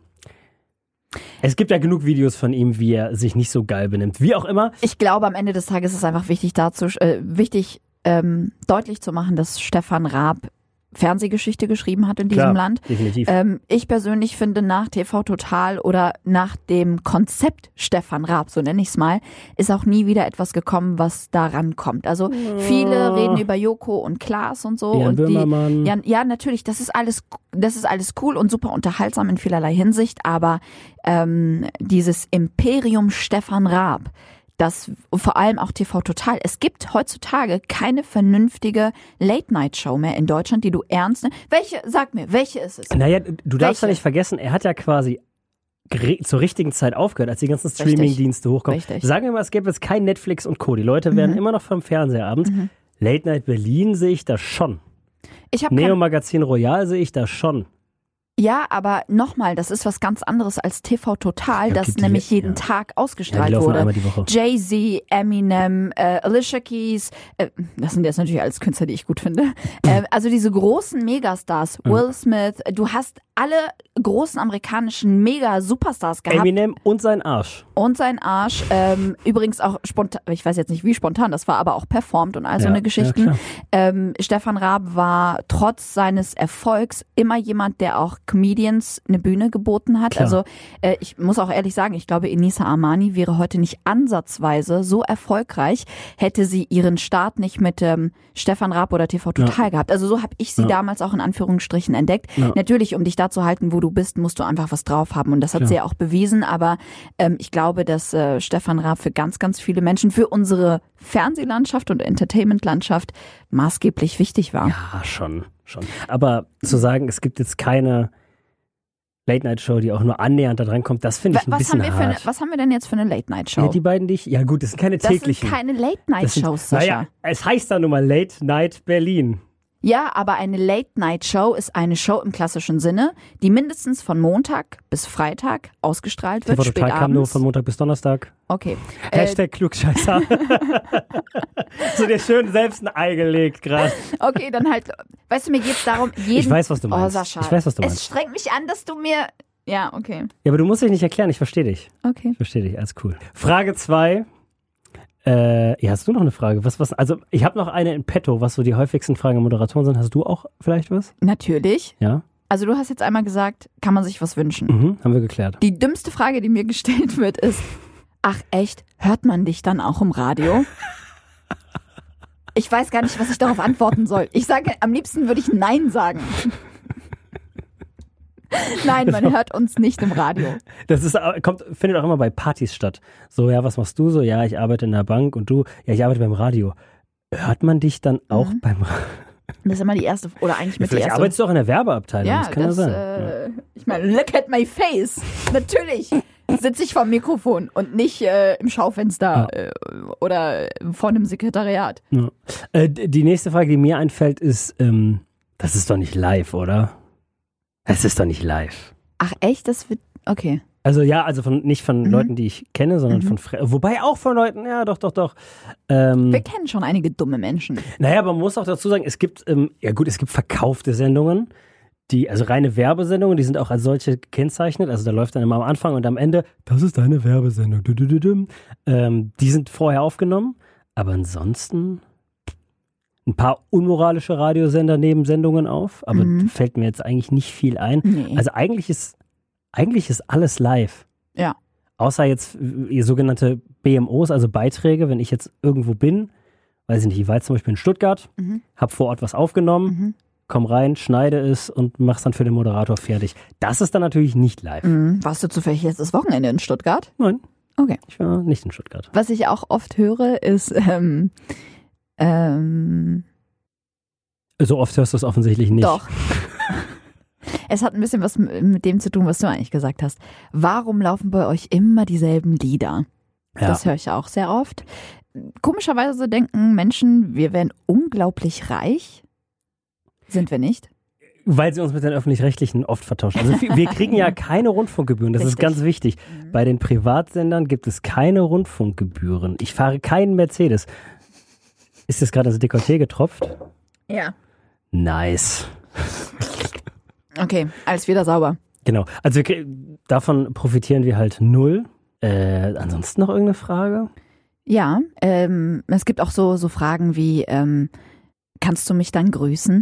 es gibt ja genug Videos von ihm, wie er sich nicht so geil benimmt. Wie auch immer.
Ich glaube, am Ende des Tages ist es einfach wichtig, dazu, äh, wichtig ähm, deutlich zu machen, dass Stefan Raab Fernsehgeschichte geschrieben hat in diesem
Klar,
Land.
definitiv.
Ähm, ich persönlich finde, nach T V Total oder nach dem Konzept Stefan Raab, so nenne ich es mal, ist auch nie wieder etwas gekommen, was daran kommt. Also viele reden über Joko und Klaas und so.
Jan
und die,
Böhmermann.
ja, ja, natürlich, das ist alles, das ist alles cool und super unterhaltsam in vielerlei Hinsicht, aber ähm, dieses Imperium Stefan Raab, das vor allem auch T V Total. Es gibt heutzutage keine vernünftige Late-Night-Show mehr in Deutschland, die du ernst nimmst. Welche, sag mir, welche ist es?
Naja, du darfst ja
Welche?
nicht vergessen, er hat ja quasi gere- zur richtigen Zeit aufgehört, als die ganzen
Richtig.
Streaming-Dienste hochkommen.
Richtig.
Sagen wir mal, es gäbe jetzt kein Netflix und Co. Die Leute wären
Mhm.
immer noch vom Fernseher abends.
Mhm.
Late Night Berlin sehe ich da schon.
Ich habe
Neo Magazin Royal sehe ich da schon.
Ja, aber nochmal, das ist was ganz anderes als T V Total,
Ja,
das
okay, die-
nämlich jeden
ja.
Tag
Ja, die
ausgestrahlt
laufen
wurde.
einmal die Woche.
Jay-Z, Eminem, äh, Alicia Keys, äh, das sind jetzt natürlich alles Künstler, die ich gut finde. äh, also diese großen Megastars,
Mhm.
Will Smith, du hast alle großen amerikanischen Mega-Superstars gehabt.
Eminem und sein Arsch.
Und sein Arsch, ähm, übrigens auch spontan, ich weiß jetzt nicht wie spontan das war, aber auch performt und all so
Ja,
eine Geschichten.
ja, klar.
ähm, Stefan Raab war trotz seines Erfolgs immer jemand, der auch Comedians eine Bühne geboten hat.
Klar.
Also äh, ich muss auch ehrlich sagen, ich glaube, Enisa Armani wäre heute nicht ansatzweise so erfolgreich, hätte sie ihren Start nicht mit ähm, Stefan Raab oder T V Total gehabt. Also so habe ich sie
Ja.
damals auch in Anführungsstrichen entdeckt.
Ja.
Natürlich, um dich da zu halten, wo du bist, musst du einfach was drauf haben. Und das hat
Klar.
sie ja auch bewiesen. Aber ähm, ich glaube, dass äh, Stefan Raab für ganz, ganz viele Menschen, für unsere Fernsehlandschaft und Entertainmentlandschaft maßgeblich wichtig war.
Ja, schon, schon. Aber zu sagen, es gibt jetzt keine Late-Night-Show, die auch nur annähernd da dran kommt, das finde ich ein
was,
bisschen
haben wir für eine,
hart.
was haben wir denn jetzt für eine Late-Night-Show?
Ja, die beiden, die ich, ja gut, das sind keine
das sind
täglichen.
keine
Das sind-
Late-Night-Shows, Sascha.
Naja, es heißt dann nun mal Late Night Berlin.
Ja, aber eine Late-Night-Show ist eine Show im klassischen Sinne, die mindestens von Montag bis Freitag ausgestrahlt
T
wird,
V
spät
Total kam nur
abends.
von Montag bis Donnerstag.
Okay. Äh,
Hashtag Klugscheißer. So dir schön selbst ein Ei gelegt gerade.
okay, dann halt, weißt du, mir geht's darum, jeden...
Ich weiß, was du
Oh,
meinst.
Sascha,
Ich weiß, was du
es
meinst.
strengt mich an, dass du mir... Ja, okay.
Ja, aber du musst dich nicht erklären, ich verstehe dich.
Okay.
Ich verstehe dich, alles cool. Frage zwei. Äh, ja, hast du noch eine Frage? Was, was, also ich habe noch eine in petto, was so die häufigsten Fragen an Moderatoren sind. Hast du auch vielleicht was?
Natürlich.
Ja?
Also du hast jetzt einmal gesagt, kann man sich was wünschen.
Mhm, haben wir geklärt.
Die dümmste Frage, die mir gestellt wird, ist, ach echt, hört man dich dann auch im Radio? Ich weiß gar nicht, was ich darauf antworten soll. Ich sage, am liebsten würde ich Nein sagen. Nein, man hört uns nicht im Radio.
Das ist, kommt, findet auch immer bei Partys statt. So, ja, was machst du so? Ja, ich arbeite in der Bank und du? Ja, ich arbeite beim Radio. Hört man dich dann auch
Mhm.
beim Radio?
Das ist immer die erste, oder eigentlich mit
Vielleicht
die erste.
arbeitest du auch in der Werbeabteilung,
Ja,
das kann
das,
ja sein.
äh, ich meine, look at my face. Natürlich sitze ich vorm Mikrofon und nicht äh, im Schaufenster
Ja.
äh, oder vor einem Sekretariat.
Ja. Äh, d- die nächste Frage, die mir einfällt, ist, ähm, das ist doch nicht live, oder? Es ist doch nicht live.
Ach echt, das wird, okay.
Also ja, also von nicht von
Mhm.
Leuten, die ich kenne, sondern
Mhm.
von Fre wobei auch von Leuten, ja doch, doch, doch. Ähm,
Wir kennen schon einige dumme Menschen.
naja, aber man muss auch dazu sagen, es gibt, ähm, ja gut, es gibt verkaufte Sendungen, die, also reine Werbesendungen, die sind auch als solche gekennzeichnet. Also da läuft dann immer am Anfang und am Ende, das ist deine Werbesendung. Du, du, du, du. Ähm, die sind vorher aufgenommen, aber ansonsten ein paar unmoralische Radiosender nehmen Sendungen auf, aber
Mhm.
fällt mir jetzt eigentlich nicht viel ein.
Nee.
Also eigentlich ist, eigentlich ist alles live.
Ja.
Außer jetzt äh, sogenannte B M Os, also Beiträge, wenn ich jetzt irgendwo bin, weiß ich nicht, ich war jetzt zum Beispiel in Stuttgart,
Mhm.
habe vor Ort was aufgenommen,
Mhm.
komm rein, schneide es und mach's dann für den Moderator fertig. Das ist dann natürlich nicht live.
Mhm. Warst du zufällig jetzt das Wochenende in Stuttgart?
Nein,
Okay.
ich war nicht in Stuttgart.
Was ich auch oft höre, ist, ähm, ähm,
So oft hörst du es offensichtlich nicht.
doch. Es hat ein bisschen was m- mit dem zu tun, was du eigentlich gesagt hast. Warum laufen bei euch immer dieselben Lieder?
Ja.
Das höre ich auch sehr oft. Komischerweise denken Menschen, wir wären unglaublich reich. Sind wir nicht?
Weil sie uns mit den Öffentlich-Rechtlichen oft vertauschen. Also wir kriegen ja keine Rundfunkgebühren, das Richtig. ist ganz wichtig. Mhm. Bei den Privatsendern gibt es keine Rundfunkgebühren. Ich fahre keinen Mercedes. Ist das gerade das Dekolleté getropft?
Ja.
Nice.
Okay, alles wieder sauber.
Genau, also davon profitieren wir halt null. Äh, ansonsten noch irgendeine Frage?
Ja, ähm, es gibt auch so, so Fragen wie, ähm, kannst du mich dann grüßen?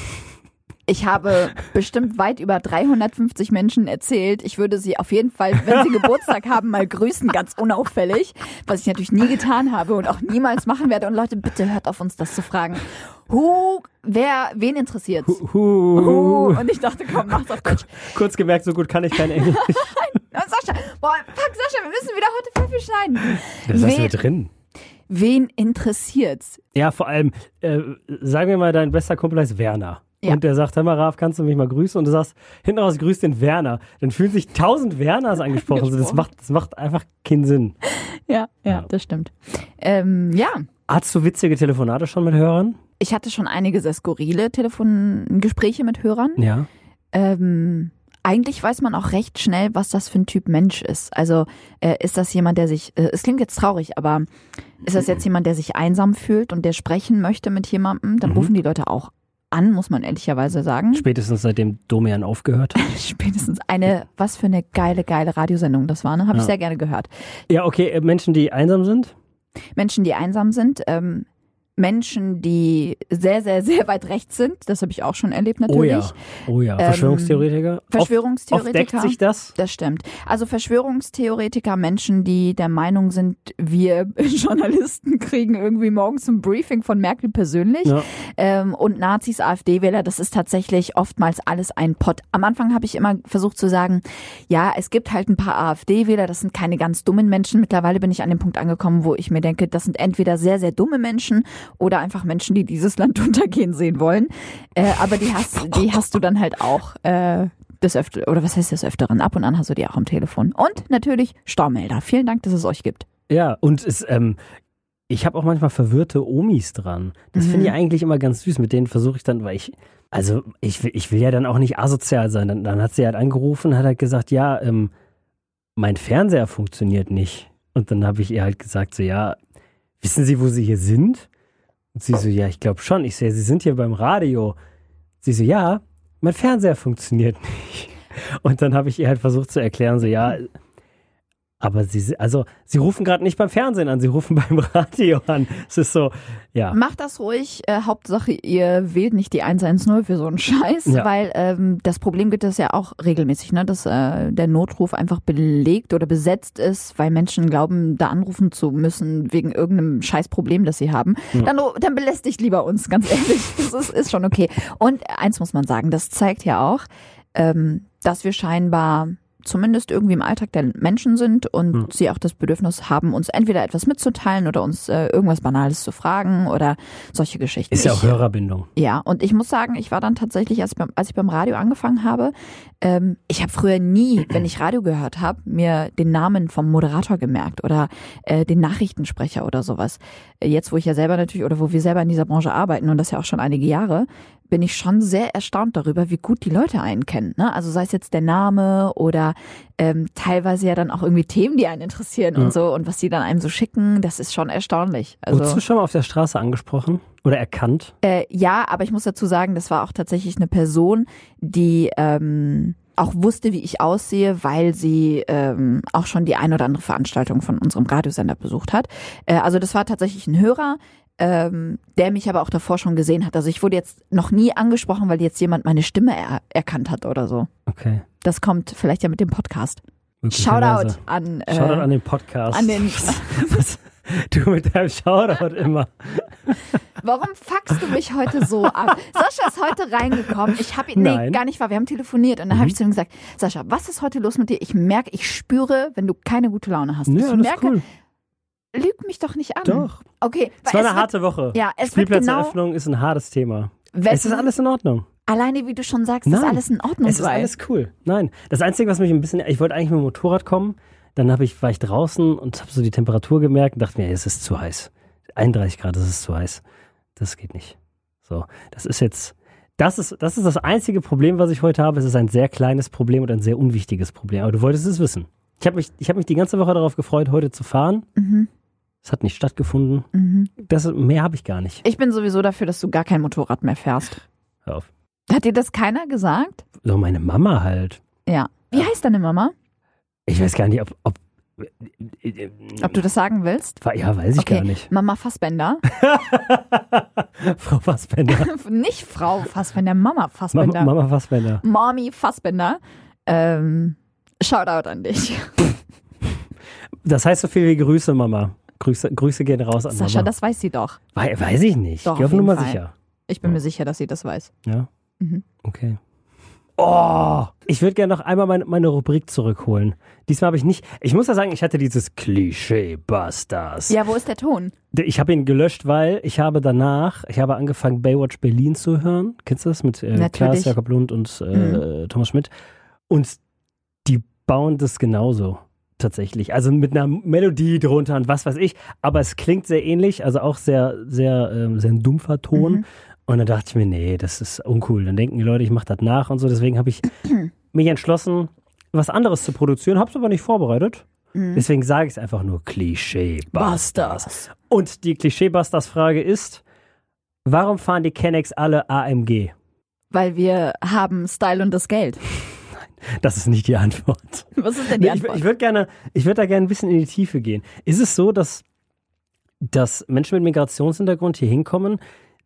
Ich habe bestimmt weit über dreihundertfünfzig Menschen erzählt, ich würde sie auf jeden Fall, wenn sie Geburtstag haben, mal grüßen, ganz unauffällig, was ich natürlich nie getan habe und auch niemals machen werde. Und Leute, bitte hört auf, uns das zu fragen. Hu, wer, wen interessiert's?
Hu, hu.
Hu. Und ich dachte, komm, mach's auf Deutsch.
Kurz gemerkt, so gut kann ich kein Englisch.
Sascha, boah, fuck, Sascha, wir müssen wieder heute voll viel schneiden.
Das lassen wir drin.
Wen interessiert's?
Ja, vor allem, äh, sagen wir mal, dein bester Kumpel heißt Werner. Ja. Und der sagt, hör mal, Raf, kannst du mich mal grüßen? Und du sagst, hinten raus, grüß den Werner. Dann fühlen sich tausend Werners angesprochen. das, macht, das macht einfach keinen Sinn.
Ja, ja, ja. Das stimmt. Ähm, ja.
Hattest du witzige Telefonate schon mit Hörern?
Ich hatte schon einige sehr skurrile Telefongespräche mit Hörern.
Ja.
Ähm, eigentlich weiß man auch recht schnell, was das für ein Typ Mensch ist. Also äh, ist das jemand, der sich, äh, es klingt jetzt traurig, aber ist das jetzt jemand, der sich einsam fühlt und der sprechen möchte mit jemandem? Dann mhm. rufen die Leute auch an, muss man ehrlicherweise sagen.
Spätestens seitdem Domian aufgehört hat.
Spätestens eine, was für eine geile, geile Radiosendung das war, ne? Habe ja. ich sehr gerne gehört.
Ja, okay, Menschen, die einsam sind?
Menschen, die einsam sind, ähm, Menschen, die sehr, sehr, sehr weit rechts sind. Das habe ich auch schon erlebt natürlich.
Oh ja, oh ja. Verschwörungstheoretiker?
Ähm, Verschwörungstheoretiker.
Oft deckt sich das?
Das stimmt. Also Verschwörungstheoretiker, Menschen, die der Meinung sind, wir Journalisten kriegen irgendwie morgens ein Briefing von Merkel persönlich. Ja. Ähm, und Nazis, AfD-Wähler, das ist tatsächlich oftmals alles ein Pott. Am Anfang habe ich immer versucht zu sagen, ja, es gibt halt ein paar AfD-Wähler, das sind keine ganz dummen Menschen. Mittlerweile bin ich an dem Punkt angekommen, wo ich mir denke, das sind entweder sehr, sehr dumme Menschen oder einfach Menschen, die dieses Land untergehen sehen wollen. Äh, aber die hast, die hast du dann halt auch äh, des Öfteren, oder was heißt des Öfteren? Ab und an hast du die auch am Telefon. Und natürlich Staumelder. Vielen Dank, dass es euch gibt.
Ja, und es, ähm, ich habe auch manchmal verwirrte Omis dran. Das mhm. finde ich eigentlich immer ganz süß. Mit denen versuche ich dann, weil ich, also ich will, ich will ja dann auch nicht asozial sein. Dann, dann hat sie halt angerufen, hat halt gesagt, ja, ähm, mein Fernseher funktioniert nicht. Und dann habe ich ihr halt gesagt, so ja, wissen Sie, wo Sie hier sind? Und sie so, ja, ich glaube schon. Ich sehe, Sie sind hier beim Radio. Sie so, ja, mein Fernseher funktioniert nicht. Und dann habe ich ihr halt versucht zu erklären, so, ja, aber sie, also, sie rufen gerade nicht beim Fernsehen an, sie rufen beim Radio an. Es ist so, ja.
Macht das ruhig. Äh, Hauptsache, ihr wählt nicht die eins eins null für so einen Scheiß, ja. weil ähm, das Problem gibt es ja auch regelmäßig, ne, dass äh, der Notruf einfach belegt oder besetzt ist, weil Menschen glauben, da anrufen zu müssen wegen irgendeinem Scheißproblem, das sie haben. Ja. Dann, dann belästigt lieber uns, ganz ehrlich. Das ist, ist schon okay. Und eins muss man sagen, das zeigt ja auch, ähm, dass wir scheinbar zumindest irgendwie im Alltag der Menschen sind und hm. sie auch das Bedürfnis haben, uns entweder etwas mitzuteilen oder uns äh, irgendwas Banales zu fragen oder solche Geschichten.
Ist ja auch ich, Hörerbindung.
Ja, und ich muss sagen, ich war dann tatsächlich, als ich beim, als ich beim Radio angefangen habe, ähm, ich habe früher nie, wenn ich Radio gehört habe, mir den Namen vom Moderator gemerkt oder äh, den Nachrichtensprecher oder sowas. Jetzt, wo ich ja selber natürlich oder wo wir selber in dieser Branche arbeiten und das ja auch schon einige Jahre, bin ich schon sehr erstaunt darüber, wie gut die Leute einen kennen. Ne? Also sei es jetzt der Name oder ähm, teilweise ja dann auch irgendwie Themen, die einen interessieren ja. und so und was die dann einem so schicken, das ist schon erstaunlich. Also,
wurdest du schon mal auf der Straße angesprochen oder erkannt?
Äh, ja, aber ich muss dazu sagen, das war auch tatsächlich eine Person, die ähm, auch wusste, wie ich aussehe, weil sie ähm, auch schon die ein oder andere Veranstaltung von unserem Radiosender besucht hat. Äh, also das war tatsächlich ein Hörer, ähm, der mich aber auch davor schon gesehen hat. Also ich wurde jetzt noch nie angesprochen, weil jetzt jemand meine Stimme er- erkannt hat oder so.
Okay.
Das kommt vielleicht ja mit dem Podcast. Shoutout an äh,
Shoutout an den Podcast.
An den
Was? Du mit deinem Shoutout immer.
Warum fuckst du mich heute so ab? Sascha ist heute reingekommen. Ich habe ihn, nee,
Nein.
gar nicht wahr. Wir haben telefoniert und dann mhm. habe ich zu ihm gesagt, Sascha, was ist heute los mit dir? Ich merke, ich spüre, wenn du keine gute Laune hast.
Ja,
ich
das
merke,
ist cool.
Lüg mich doch nicht an.
Doch.
Okay.
Es war eine
wird,
harte Woche.
Ja, es wird genau,
Spielplatzeröffnung ist ein hartes Thema.
Wenn,
es ist alles in Ordnung.
Alleine, wie du schon sagst,
Nein,
ist alles in Ordnung.
Es ist
sei.
alles cool. Nein, das Einzige, was mich ein bisschen, ich wollte eigentlich mit dem Motorrad kommen, dann hab ich, war ich draußen und habe so die Temperatur gemerkt und dachte mir, es ist zu heiß. einunddreißig Grad, das ist zu heiß. Das geht nicht. So, das ist jetzt, Das ist, das ist das einzige Problem, was ich heute habe. Es ist ein sehr kleines Problem und ein sehr unwichtiges Problem. Aber du wolltest es wissen. Ich habe mich, ich hab mich die ganze Woche darauf gefreut, heute zu fahren.
Mhm.
Es hat nicht stattgefunden.
Mhm.
Das, mehr habe ich gar nicht.
Ich bin sowieso dafür, dass du gar kein Motorrad mehr fährst.
Hör auf.
Hat dir das keiner gesagt?
So meine Mama halt.
Ja. Wie
Ja.
heißt deine Mama?
Ich weiß gar nicht, ob... ob
Ob du das sagen willst?
Ja, weiß ich
Okay.
gar nicht.
Mama Fassbender.
Frau Fassbender.
Nicht Frau Fassbender, Mama
Mama,
Fassbender.
Mama Fassbender.
Mommy Fassbender. Ähm, Shoutout an dich.
Das heißt so viel wie Grüße, Mama. Grüße, Grüße gehen raus an
Sascha,
Mama.
das weiß sie doch.
Wei- Weiß ich nicht.
Doch,
Geh auf
auf jeden
Nummer
Fall.
sicher.
Ich bin mir sicher, dass sie das weiß.
Ja?
Mhm.
Okay. Oh, ich würde gerne noch einmal meine, meine Rubrik zurückholen. Diesmal habe ich nicht, ich muss ja sagen, ich hatte dieses Klischee-Busters.
Ja, wo ist der Ton?
Ich habe ihn gelöscht, weil ich habe danach, ich habe angefangen Baywatch Berlin zu hören. Kennst du das? Mit äh,
Natürlich.
Klaas, Jakob Lund und äh,
Mhm.
Thomas Schmidt. Und die bauen das genauso. Tatsächlich. Also mit einer Melodie drunter und was weiß ich. Aber es klingt sehr ähnlich, also auch sehr, sehr, ähm, sehr ein dumpfer Ton.
Mhm.
Und dann dachte ich mir, nee, das ist uncool. Dann denken die Leute, ich mache das nach und so. Deswegen habe ich mich entschlossen, was anderes zu produzieren. Habe es aber nicht vorbereitet.
Mhm.
Deswegen sage ich es einfach nur Klischee-Busters. Und die Klischee-Busters-Frage ist, warum fahren die Kennex alle A M G?
Weil wir haben Style und das Geld.
Das ist nicht die Antwort.
Was ist denn die
Ich,
Antwort?
ich würde gerne, ich würde da gerne ein bisschen in die Tiefe gehen. Ist es so, dass, dass Menschen mit Migrationshintergrund hier hinkommen,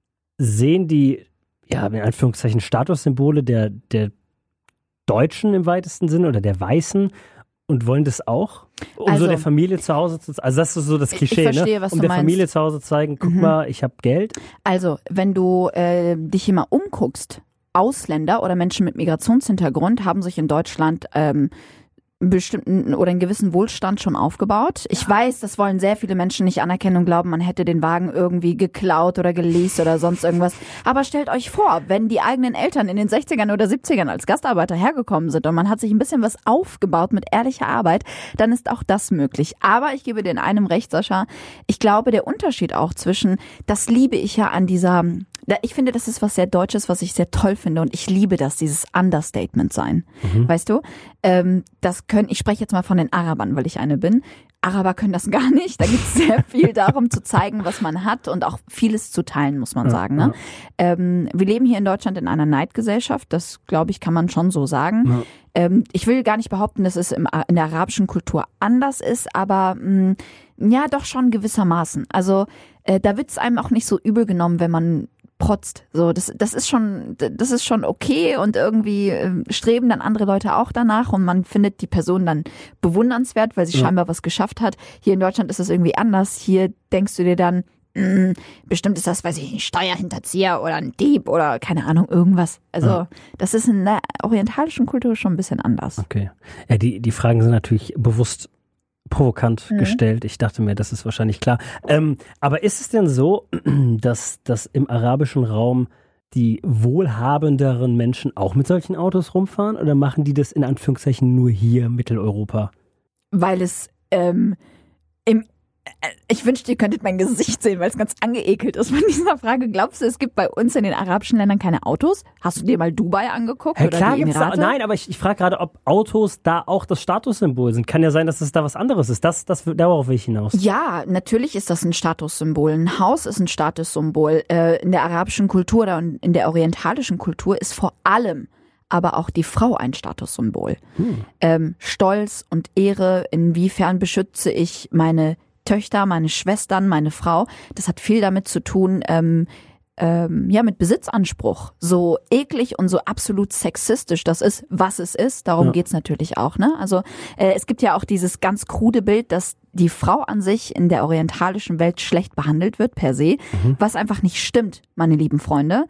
sehen die, ja, in Anführungszeichen Statussymbole der, der Deutschen im weitesten Sinne oder der Weißen und wollen das auch? Um
Also-
so der Familie zu Hause zu zeigen. Also das ist so das
Ich-
Klischee,
ich verstehe,
ne?
was
Um
du
der
meinst.
Familie zu Hause zu zeigen, guck
Mhm.
mal, ich habe Geld.
Also, wenn du äh, dich hier mal umguckst, Ausländer oder Menschen mit Migrationshintergrund haben sich in Deutschland ähm, einen bestimmten oder einen gewissen Wohlstand schon aufgebaut. Ich weiß, das wollen sehr viele Menschen nicht anerkennen und glauben, man hätte den Wagen irgendwie geklaut oder geleast oder sonst irgendwas. Aber stellt euch vor, wenn die eigenen Eltern in den sechzigern oder siebzigern als Gastarbeiter hergekommen sind und man hat sich ein bisschen was aufgebaut mit ehrlicher Arbeit, dann ist auch das möglich. Aber ich gebe dir in einem recht, Sascha, ich glaube, der Unterschied auch zwischen, das liebe ich ja an dieser, ich finde, das ist was sehr Deutsches, was ich sehr toll finde und ich liebe das, dieses Understatement sein.
Mhm.
Weißt du? Ähm, das können, ich spreche jetzt mal von den Arabern, weil ich eine bin. Araber können das gar nicht. Da geht es sehr viel darum zu zeigen, was man hat und auch vieles zu teilen, muss man
Ja,
sagen. Ne? Ähm, wir leben hier in Deutschland in einer Neidgesellschaft. Das, glaube ich, kann man schon so sagen.
Ja.
Ähm, ich will gar nicht behaupten, dass es im, in der arabischen Kultur anders ist, aber mh, ja, doch schon gewissermaßen. Also äh, da wird es einem auch nicht so übel genommen, wenn man protzt. So, das, das ist schon, das ist schon okay und irgendwie äh, streben dann andere Leute auch danach und man findet die Person dann bewundernswert, weil sie
Ja.
scheinbar was geschafft hat. Hier in Deutschland ist es irgendwie anders. Hier denkst du dir dann, mh, bestimmt ist das, weiß ich nicht, ein Steuerhinterzieher oder ein Dieb oder keine Ahnung, irgendwas. Also,
Ja.
das ist in der orientalischen Kultur schon ein bisschen anders.
Okay. Ja, die, die Fragen sind natürlich bewusst provokant
Mhm.
gestellt. Ich dachte mir, das ist wahrscheinlich klar. Ähm, aber ist es denn so, dass, dass im arabischen Raum die wohlhabenderen Menschen auch mit solchen Autos rumfahren oder machen die das in Anführungszeichen nur hier in Mitteleuropa?
Weil es ähm, im äh, ich wünschte, ihr könntet mein Gesicht sehen, weil es ganz angeekelt ist von dieser Frage. Glaubst du, es gibt bei uns in den arabischen Ländern keine Autos? Hast du dir mal Dubai angeguckt
Ja,
oder
klar
die
gibt's da,
Emirate?
nein, aber ich, ich frage gerade, ob Autos da auch das Statussymbol sind. Kann ja sein, dass es da was anderes ist. Das, das, darauf will ich hinaus.
Ja, natürlich ist das ein Statussymbol. Ein Haus ist ein Statussymbol. Äh, in der arabischen Kultur oder in der orientalischen Kultur ist vor allem aber auch die Frau ein Statussymbol.
Hm.
Ähm, Stolz und Ehre, inwiefern beschütze ich meine Töchter, meine Schwestern, meine Frau. Das hat viel damit zu tun, ähm, ähm, ja, mit Besitzanspruch. So eklig und so absolut sexistisch das ist, was es ist. Darum
Ja.
geht's natürlich auch. Ne? Also äh, es gibt ja auch dieses ganz krude Bild, dass die Frau an sich in der orientalischen Welt schlecht behandelt wird per se,
Mhm.
was einfach nicht stimmt, meine lieben Freunde.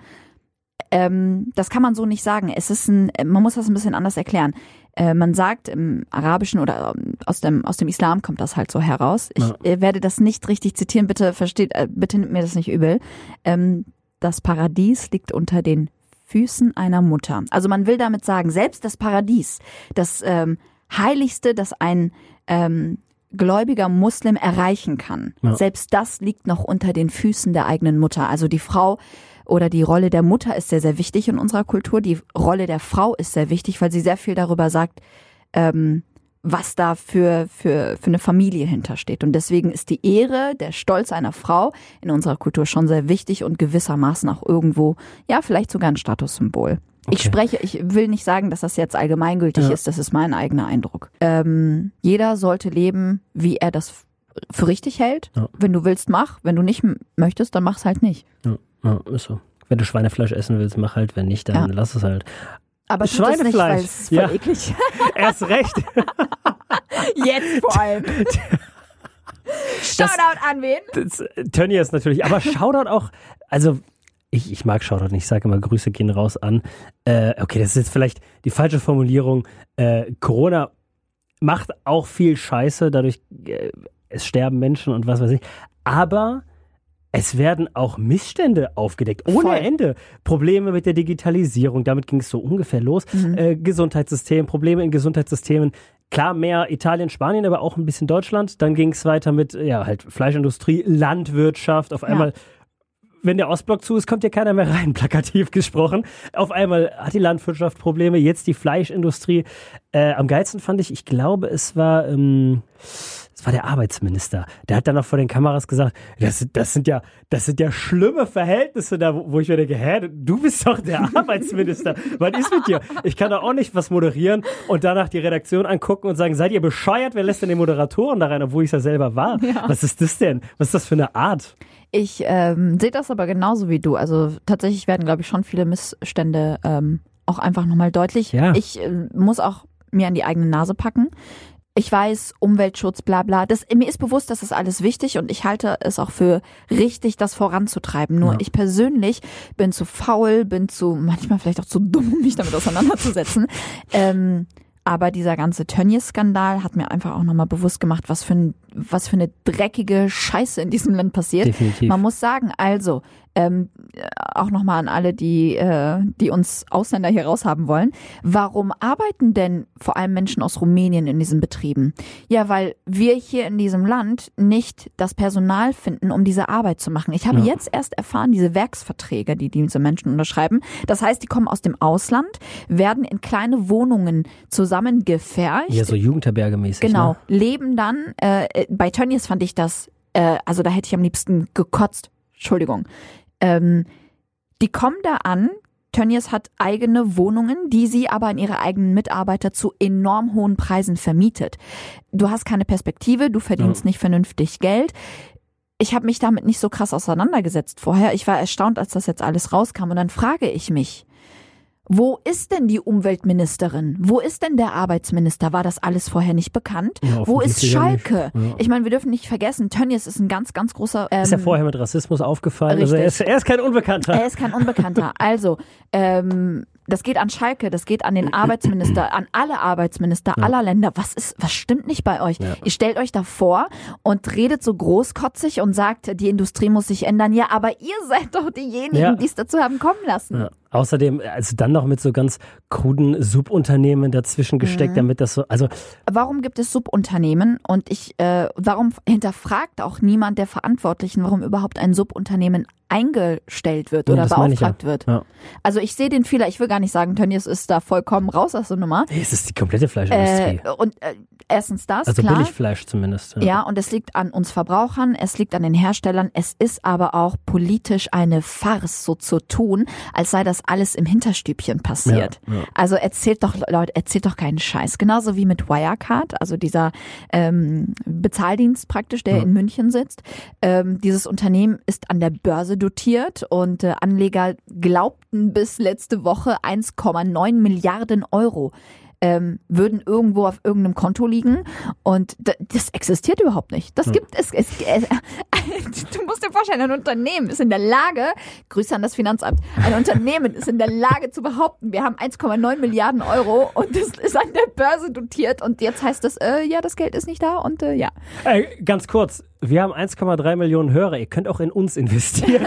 Ähm, das kann man so nicht sagen. Es ist ein, man muss das ein bisschen anders erklären. Äh, man sagt im Arabischen oder ähm, aus dem aus dem Islam kommt das halt so heraus. Ich
Ja.
äh, werde das nicht richtig zitieren. Bitte versteht, äh, bitte nimmt mir das nicht übel. Ähm, das Paradies liegt unter den Füßen einer Mutter. Also man will damit sagen, selbst das Paradies, das ähm, Heiligste, das ein ähm, gläubiger Muslim erreichen kann,
Ja.
selbst das liegt noch unter den Füßen der eigenen Mutter. Also die Frau oder die Rolle der Mutter ist sehr, sehr wichtig in unserer Kultur. Die Rolle der Frau ist sehr wichtig, weil sie sehr viel darüber sagt, ähm, was da für, für, für eine Familie hintersteht. Und deswegen ist die Ehre, der Stolz einer Frau in unserer Kultur schon sehr wichtig und gewissermaßen auch irgendwo, ja, vielleicht sogar ein Statussymbol. Okay. Ich spreche, ich will nicht sagen, dass das jetzt allgemeingültig ja. ist, das ist mein eigener Eindruck. Ähm, jeder sollte leben, wie er das für richtig hält. Ja. Wenn du willst, mach. Wenn du nicht m- möchtest, dann mach's halt nicht.
Ja, ja, ist so. Wenn du Schweinefleisch essen willst, mach halt. Wenn nicht, dann ja. lass es halt.
Aber Schweinefleisch, ist voll
ja.
eklig.
Erst recht.
Jetzt vor allem. Shoutout an wen?
Das, Tönnies natürlich, aber Shoutout auch, also ich, ich mag Shoutout nicht, ich sage immer, Grüße gehen raus an. Äh, okay, das ist jetzt vielleicht die falsche Formulierung. Äh, Corona macht auch viel Scheiße, dadurch äh, es sterben Menschen und was weiß ich, aber es werden auch Missstände aufgedeckt, ohne Voll. Ende. Probleme mit der Digitalisierung, damit ging es so ungefähr los. Mhm. Äh, Gesundheitssystem, Probleme in Gesundheitssystemen. Klar, mehr Italien, Spanien, aber auch ein bisschen Deutschland. Dann ging es weiter mit ja halt Fleischindustrie, Landwirtschaft. Auf einmal, ja. wenn der Ostblock zu ist, kommt ja keiner mehr rein, plakativ gesprochen. Auf einmal hat die Landwirtschaft Probleme, jetzt die Fleischindustrie. Äh, am geilsten fand ich, ich glaube, es war... Ähm, Das war der Arbeitsminister. Der hat dann noch vor den Kameras gesagt, das, das, sind, ja, das sind ja schlimme Verhältnisse da, wo ich mir denke, hä, du bist doch der Arbeitsminister. Was ist mit dir? Ich kann doch auch nicht was moderieren und danach die Redaktion angucken und sagen, seid ihr bescheuert? Wer lässt denn den Moderatoren da rein, obwohl ich es ja selber war? Ja. Was ist das denn? Was ist das für eine Art?
Ich ähm, sehe das aber genauso wie du. Also tatsächlich werden, glaube ich, schon viele Missstände ähm, auch einfach nochmal deutlich. Ja. Ich äh, muss auch mir an die eigene Nase packen. Ich weiß, Umweltschutz, bla bla. Das, mir ist bewusst, das ist alles wichtig und ich halte es auch für richtig, das voranzutreiben. Nur ja. ich persönlich bin zu faul, bin zu, manchmal vielleicht auch zu dumm, um mich damit auseinanderzusetzen. ähm, aber dieser ganze Tönnies-Skandal hat mir einfach auch nochmal bewusst gemacht, was für, ein, was für eine dreckige Scheiße in diesem Land passiert.
Definitiv.
Man muss sagen, also, ähm, auch nochmal an alle, die, äh, die uns Ausländer hier raushaben wollen. Warum arbeiten denn vor allem Menschen aus Rumänien in diesen Betrieben? Ja, weil wir hier in diesem Land nicht das Personal finden, um diese Arbeit zu machen. Ich habe ja. jetzt erst erfahren, diese Werksverträge, die diese Menschen unterschreiben. Das heißt, die kommen aus dem Ausland, werden in kleine Wohnungen zusammengefercht.
Ja, so Jugendherberge-mäßig.
Genau,
ne?
Leben dann, äh, bei Tönnies fand ich das, äh, also da hätte ich am liebsten gekotzt. Entschuldigung. Ähm, die kommen da an, Tönnies hat eigene Wohnungen, die sie aber an ihre eigenen Mitarbeiter zu enorm hohen Preisen vermietet. Du hast keine Perspektive, du verdienst ja. nicht vernünftig Geld. Ich habe mich damit nicht so krass auseinandergesetzt vorher. Ich war erstaunt, als das jetzt alles rauskam. Und dann frage ich mich, wo ist denn die Umweltministerin? Wo ist denn der Arbeitsminister? War das alles vorher nicht bekannt? Ja, wo ist Schalke? Ja. Ich meine, wir dürfen nicht vergessen, Tönnies ist ein ganz, ganz großer... Ähm,
ist ja vorher mit Rassismus aufgefallen. Also er, ist, er ist kein Unbekannter.
Er ist kein Unbekannter. Also, ähm, das geht an Schalke, das geht an den Arbeitsminister, an alle Arbeitsminister ja. aller Länder. Was ist, was stimmt nicht bei euch? Ja. Ihr stellt euch da vor und redet so großkotzig und sagt, die Industrie muss sich ändern. Ja, aber ihr seid doch diejenigen, ja. die es dazu haben kommen lassen.
Ja. Außerdem, also dann noch mit so ganz kruden Subunternehmen dazwischen gesteckt, mhm. damit das so, also.
Warum gibt es Subunternehmen? Und ich, äh, warum hinterfragt auch niemand der Verantwortlichen, warum überhaupt ein Subunternehmen eingestellt wird oder ja, beauftragt ja. wird? Ja. Also ich sehe den Fehler, ich will gar nicht sagen, Tönnies ist da vollkommen raus aus der Nummer.
Nee, es ist die komplette Fleischindustrie.
Äh, und äh, erstens das,
also
klar.
Billigfleisch zumindest.
Ja. ja, und es liegt an uns Verbrauchern, es liegt an den Herstellern, es ist aber auch politisch eine Farce, so zu tun, als sei das alles im Hinterstübchen passiert. Ja, ja. Also erzählt doch, Leute, erzählt doch keinen Scheiß. Genauso wie mit Wirecard, also dieser ähm, Bezahldienst praktisch, der ja. in München sitzt. Ähm, dieses Unternehmen ist an der Börse dotiert und äh, Anleger glaubten bis letzte Woche eins Komma neun Milliarden Euro ähm, würden irgendwo auf irgendeinem Konto liegen und d- das existiert überhaupt nicht. Das ja. gibt es. es äh, du musst dir vorstellen, ein Unternehmen ist in der Lage, Grüße an das Finanzamt, ein Unternehmen ist in der Lage zu behaupten, wir haben eins Komma neun Milliarden Euro und das ist an der Börse dotiert und jetzt heißt das, äh, ja, das Geld ist nicht da und äh, ja.
Ey, ganz kurz, wir haben eins Komma drei Millionen Hörer, ihr könnt auch in uns investieren.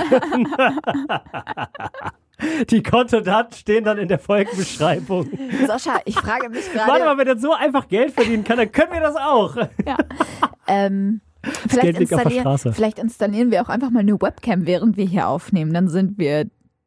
Die Kontodaten stehen dann in der Folgenbeschreibung.
Sascha, ich frage mich gerade...
Warte mal, wenn er so einfach Geld verdienen kann, dann können wir das auch.
Ja. Ähm, vielleicht, installieren, vielleicht installieren wir auch einfach mal eine Webcam, während wir hier aufnehmen. Dann sind wir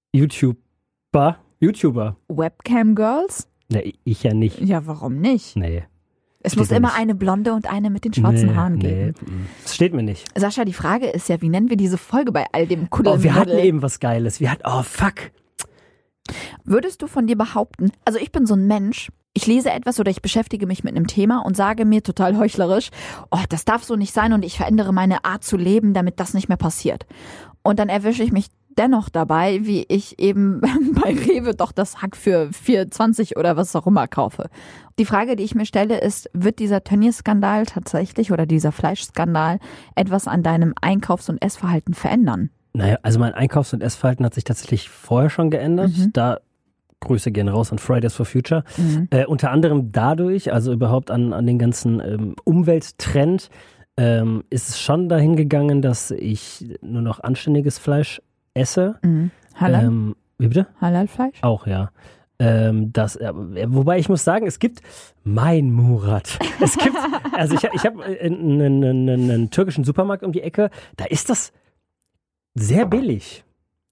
YouTuber. YouTuber.
Webcam Girls?
Nee, ich ja nicht.
Ja, warum nicht?
Nee.
Es
Steht
muss
mir
immer
nicht.
eine blonde und eine mit den schwarzen
nee,
Haaren
nee.
geben.
Das steht mir nicht.
Sascha, die Frage ist ja, wie nennen wir diese Folge bei all dem Kuddel?
Oh, wir hatten eben was Geiles. Wir hatten, oh, fuck.
Würdest du von dir behaupten, also ich bin so ein Mensch, ich lese etwas oder ich beschäftige mich mit einem Thema und sage mir total heuchlerisch, oh, das darf so nicht sein und ich verändere meine Art zu leben, damit das nicht mehr passiert. Und dann erwische ich mich dennoch dabei, wie ich eben bei Rewe doch das Hack für vier zwanzig oder was auch immer kaufe. Die Frage, die ich mir stelle, ist, wird dieser Tönnies-Skandal tatsächlich oder dieser Fleischskandal etwas an deinem Einkaufs- und Essverhalten verändern?
Naja, also mein Einkaufs- und Essverhalten hat sich tatsächlich vorher schon geändert.
Mhm.
Da Grüße gehen raus an Fridays for Future.
Mhm.
Äh, unter anderem dadurch, also überhaupt an, an den ganzen ähm, Umwelttrend, ähm, ist es schon dahin gegangen, dass ich nur noch anständiges Fleisch esse.
Mhm. Halal?
Ähm, wie bitte?
Halalfleisch?
Auch, ja. Ähm, das, äh, wobei ich muss sagen, es gibt mein Murat. Es gibt, also ich, ich habe einen, einen, einen, einen türkischen Supermarkt um die Ecke, da ist das sehr billig.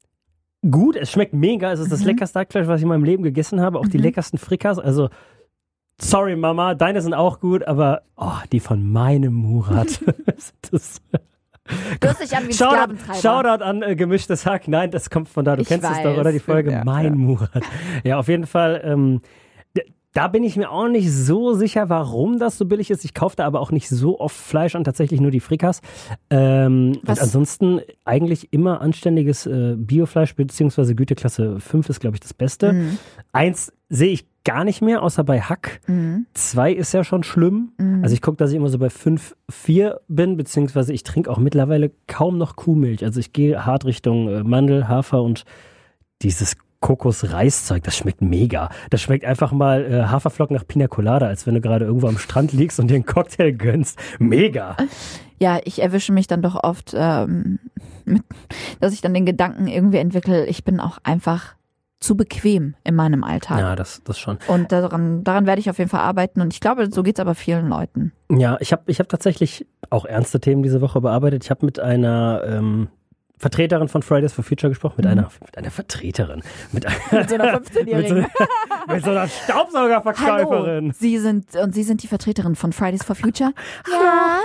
Gut, es schmeckt mega, es ist das
Mhm.
leckerste Hackfleisch, was ich in meinem Leben gegessen habe, auch die
Mhm.
leckersten Frikas, also sorry Mama, deine sind auch gut, aber oh, die von meinem Murat. das,
Du hörst dich an wie ein
Shoutout,
Sklaventreiber.
Shoutout an äh, gemischtes Hack. Nein, das kommt von da. Du
Ich
kennst es
weiß.
doch, oder? Die Folge
Ja,
Mein
ja.
Murat. Ja, auf jeden Fall. Ähm, d- da bin ich mir auch nicht so sicher, warum das so billig ist. Ich kaufe da aber auch nicht so oft Fleisch und tatsächlich nur die Frikas. Ähm,
Was-
und ansonsten eigentlich immer anständiges äh, Biofleisch, beziehungsweise Güteklasse fünf ist, glaube ich, das Beste.
Mhm.
Eins sehe ich gar nicht mehr, außer bei Hack.
Mhm.
Zwei ist ja schon schlimm.
Mhm.
Also ich gucke, dass ich immer so bei fünf, vier bin, beziehungsweise ich trinke auch mittlerweile kaum noch Kuhmilch. Also ich gehe hart Richtung äh, Mandel, Hafer und dieses Kokos-Reiszeug, das schmeckt mega. Das schmeckt einfach mal äh, Haferflocken nach Pina Colada, als wenn du gerade irgendwo am Strand liegst und dir einen Cocktail gönnst. Mega.
Ja, ich erwische mich dann doch oft, ähm, mit, dass ich dann den Gedanken irgendwie entwickle, ich bin auch einfach zu bequem in meinem Alltag.
Ja, das, das schon.
Und daran, daran werde ich auf jeden Fall arbeiten. Und ich glaube, so geht's aber vielen Leuten.
Ja, ich habe ich hab tatsächlich auch ernste Themen diese Woche bearbeitet. Ich habe mit einer ähm, Vertreterin von Fridays for Future gesprochen, mit,
Mhm.
einer, mit einer Vertreterin, mit, einer,
Mit so einer
mit, so,
fünfzehnjährigen.
mit so einer Staubsaugerverkäuferin.
Hallo, Sie sind, und Sie sind die Vertreterin von Fridays for Future? Ja,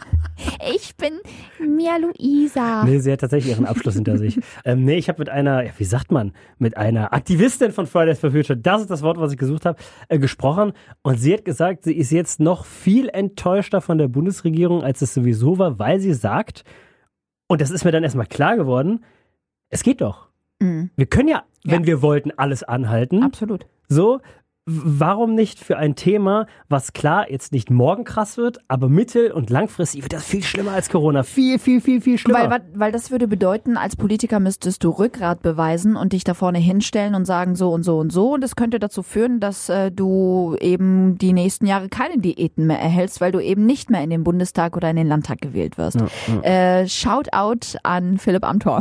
ich bin Mia Luisa.
Nee, sie hat tatsächlich ihren Abschluss hinter sich. Ähm, nee, ich habe mit einer, ja, wie sagt man, mit einer Aktivistin von Fridays for Future, das ist das Wort, was ich gesucht habe, äh, gesprochen. Und sie hat gesagt, sie ist jetzt noch viel enttäuschter von der Bundesregierung, als es sowieso war, weil sie sagt, und das ist mir dann erstmal klar geworden, es geht doch.
Mhm,
Wir können ja, wenn
Ja.
wir wollten, alles anhalten.
absolut.
So, w- warum nicht für ein Thema, was klar jetzt nicht morgen krass wird, aber mittel- und langfristig wird das viel schlimmer als Corona. Viel, viel, viel, viel schlimmer.
Weil, weil das würde bedeuten, als Politiker müsstest du Rückgrat beweisen und dich da vorne hinstellen und sagen so und so und so. Und das könnte dazu führen, dass äh, du eben die nächsten Jahre keine Diäten mehr erhältst, weil du eben nicht mehr in den Bundestag oder in den Landtag gewählt wirst.
Ja, ja.
Äh, Shoutout an Philipp Amthor.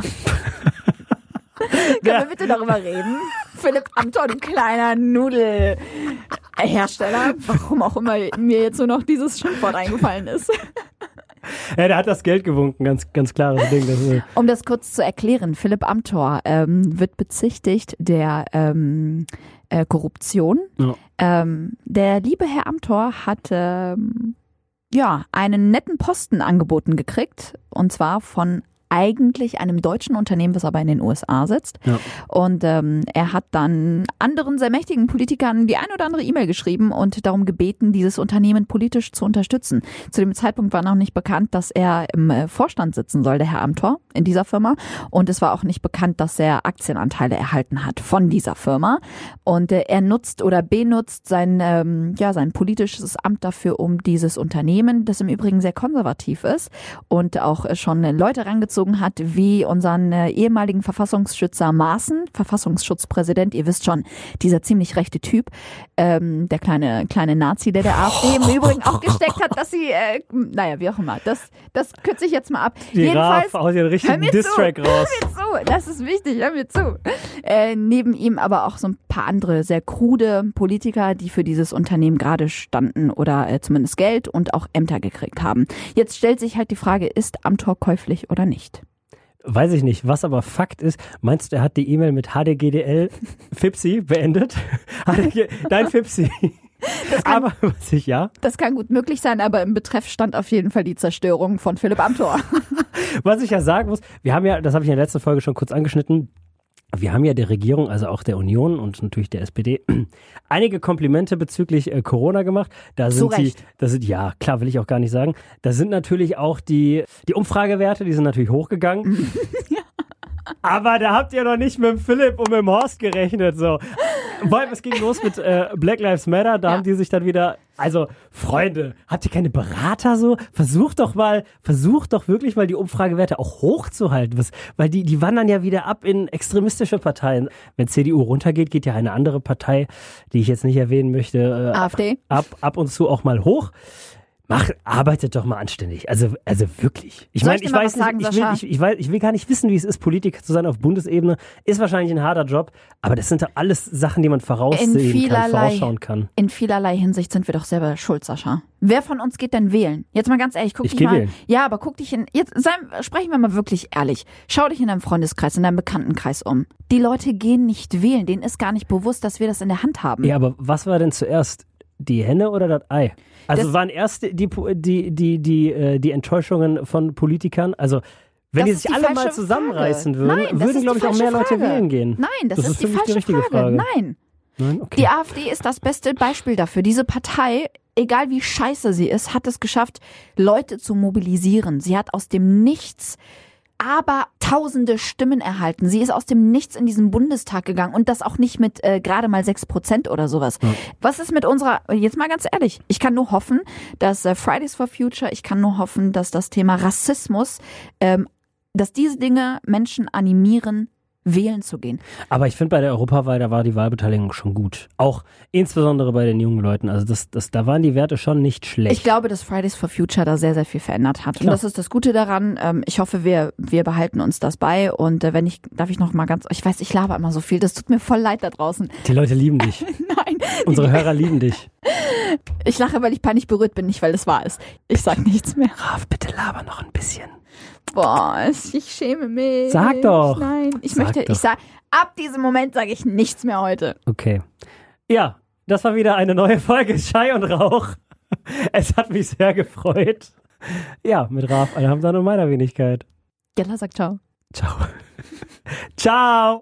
Können
Ja.
wir bitte darüber reden? Philipp Amthor, du kleiner Nudelhersteller. Warum auch immer mir jetzt nur noch dieses Schimpfwort eingefallen ist.
Ja, der hat das Geld gewunken, ganz, ganz klares Ding. Das, äh,
Um das kurz zu erklären, Philipp Amthor ähm, wird bezichtigt der ähm, äh, Korruption.
Ja.
Ähm, der liebe Herr Amthor hat ähm, ja einen netten Posten angeboten gekriegt, und zwar von eigentlich einem deutschen Unternehmen, was aber in den U S A sitzt.
Ja.
Und ähm, er hat dann anderen sehr mächtigen Politikern die ein oder andere E-Mail geschrieben und darum gebeten, dieses Unternehmen politisch zu unterstützen. Zu dem Zeitpunkt war noch nicht bekannt, dass er im äh, Vorstand sitzen soll, der Herr Amthor, in dieser Firma. Und es war auch nicht bekannt, dass er Aktienanteile erhalten hat von dieser Firma. Und äh, er nutzt oder benutzt sein, ähm, ja, sein politisches Amt dafür, um dieses Unternehmen, das im Übrigen sehr konservativ ist und auch äh, schon äh, Leute rangezogen hat, wie unseren äh, ehemaligen Verfassungsschützer Maaßen, Verfassungsschutzpräsident, ihr wisst schon, dieser ziemlich rechte Typ, ähm, der kleine kleine Nazi, der der AfD im Übrigen auch gesteckt hat, dass sie, äh, naja, wie auch immer, das, das kürze ich jetzt mal ab.
die
Jedenfalls,
Raf aus ihren
hör
richtigen
mir
Distrack
zu,
raus.
Hör mir zu, das ist wichtig, hör mir zu. Äh, neben ihm aber auch so ein paar andere sehr krude Politiker, die für dieses Unternehmen gerade standen oder äh, zumindest Geld und auch Ämter gekriegt haben. Jetzt stellt sich halt die Frage, ist Amthor käuflich oder nicht?
weiß ich nicht, was aber Fakt ist. Meinst du, er hat die E-Mail mit H D G D L Fipsi beendet? Dein Fipsi.
Das kann,
aber was ich, ja.
Das kann gut möglich sein, aber im Betreff stand auf jeden Fall die Zerstörung von Philipp Amthor.
Was ich ja sagen muss, wir haben ja, das habe ich in der letzten Folge schon kurz angeschnitten, wir haben ja der Regierung, also auch der Union und natürlich der S P D, einige Komplimente bezüglich äh, Corona gemacht. Da sind
Zu Recht.
die, da sind, ja, klar, will ich auch gar nicht sagen. Da sind natürlich auch die, die Umfragewerte, die sind natürlich hochgegangen. Ja. Aber da habt ihr noch nicht mit dem Philipp und mit dem Horst gerechnet, so. Vor allem, es ging los mit äh, Black Lives Matter, da
Ja.
haben die sich dann wieder, also Freunde, habt ihr keine Berater so? Versucht doch mal, versucht doch wirklich mal die Umfragewerte auch hochzuhalten, was, weil die, die wandern ja wieder ab in extremistische Parteien. Wenn C D U runtergeht, geht ja eine andere Partei, die ich jetzt nicht erwähnen möchte, äh,
AfD.
ab, ab und zu auch mal hoch. Mach, arbeitet doch mal anständig. Also, also wirklich. Ich
Soll
meine,
ich dir
ich
mal
weiß
was sagen,
nicht, ich will,
Sascha?
ich, ich, weiß, ich will gar nicht wissen, wie es ist, Politiker zu sein auf Bundesebene. Ist wahrscheinlich ein harter Job, aber das sind doch alles Sachen, die man voraussehen
In
kann,
vielerlei-
vorausschauen kann.
In vielerlei Hinsicht sind wir doch selber schuld, Sascha. Wer von uns geht denn wählen? Jetzt mal ganz ehrlich, guck
Ich
dich
geh
mal.
wählen.
Ja, aber guck dich in. Jetzt sei, sprechen wir mal wirklich ehrlich. Schau dich in deinem Freundeskreis, in deinem Bekanntenkreis um. Die Leute gehen nicht wählen. Denen ist gar nicht bewusst, dass wir das in der Hand haben.
Ja, aber was war denn zuerst? Die Henne oder das Ei? Also
Das-
waren erst die, die, die, die, die, äh, die Enttäuschungen von Politikern? Also, wenn
Das
die
ist
sich
die
alle mal
falsche
zusammenreißen
Frage.
würden,
Nein, das
würden,
ist
glaube
die
ich, auch mehr
falsche
Leute
Frage.
wählen gehen.
Nein, das,
Das
ist,
ist
die
für mich die
falsche
richtige
Frage.
Frage.
Nein.
Nein? Okay.
Die AfD ist das beste Beispiel dafür. Diese Partei, egal wie scheiße sie ist, hat es geschafft, Leute zu mobilisieren. Sie hat aus dem Nichts aber tausende Stimmen erhalten. Sie ist aus dem Nichts in diesen Bundestag gegangen und das auch nicht mit äh, gerade mal sechs Prozent oder sowas.
Ja.
Was ist mit unserer, jetzt mal ganz ehrlich, ich kann nur hoffen, dass äh, Fridays for Future, ich kann nur hoffen, dass das Thema Rassismus, ähm, dass diese Dinge Menschen animieren, wählen zu gehen.
Aber ich finde, bei der Europawahl, da war die Wahlbeteiligung schon gut. Auch insbesondere bei den jungen Leuten. Also das, das, da waren die Werte schon nicht schlecht.
Ich glaube, dass Fridays for Future da sehr, sehr viel verändert hat. Und
Klar.
das ist das Gute daran. Ähm, ich hoffe, wir, wir behalten uns das bei. Und äh, wenn ich, darf ich noch mal ganz, ich weiß, ich laber immer so viel. Das tut mir voll leid da draußen.
Die Leute lieben dich.
Nein.
Unsere Hörer lieben dich.
Ich lache, weil ich peinlich berührt bin, nicht weil es wahr ist. Ich sag nichts mehr.
Raf, bitte laber noch ein bisschen.
Boah, ich schäme mich.
Sag doch.
Nein, ich
Sag
möchte,
doch.
ich sag, ab diesem Moment sage ich nichts mehr heute.
Okay. Ja, das war wieder eine neue Folge Schei und Rauch. Es hat mich sehr gefreut. Ja, mit Raf Alhamdan und meiner Wenigkeit.
Gella sagt ciao.
Ciao. Ciao.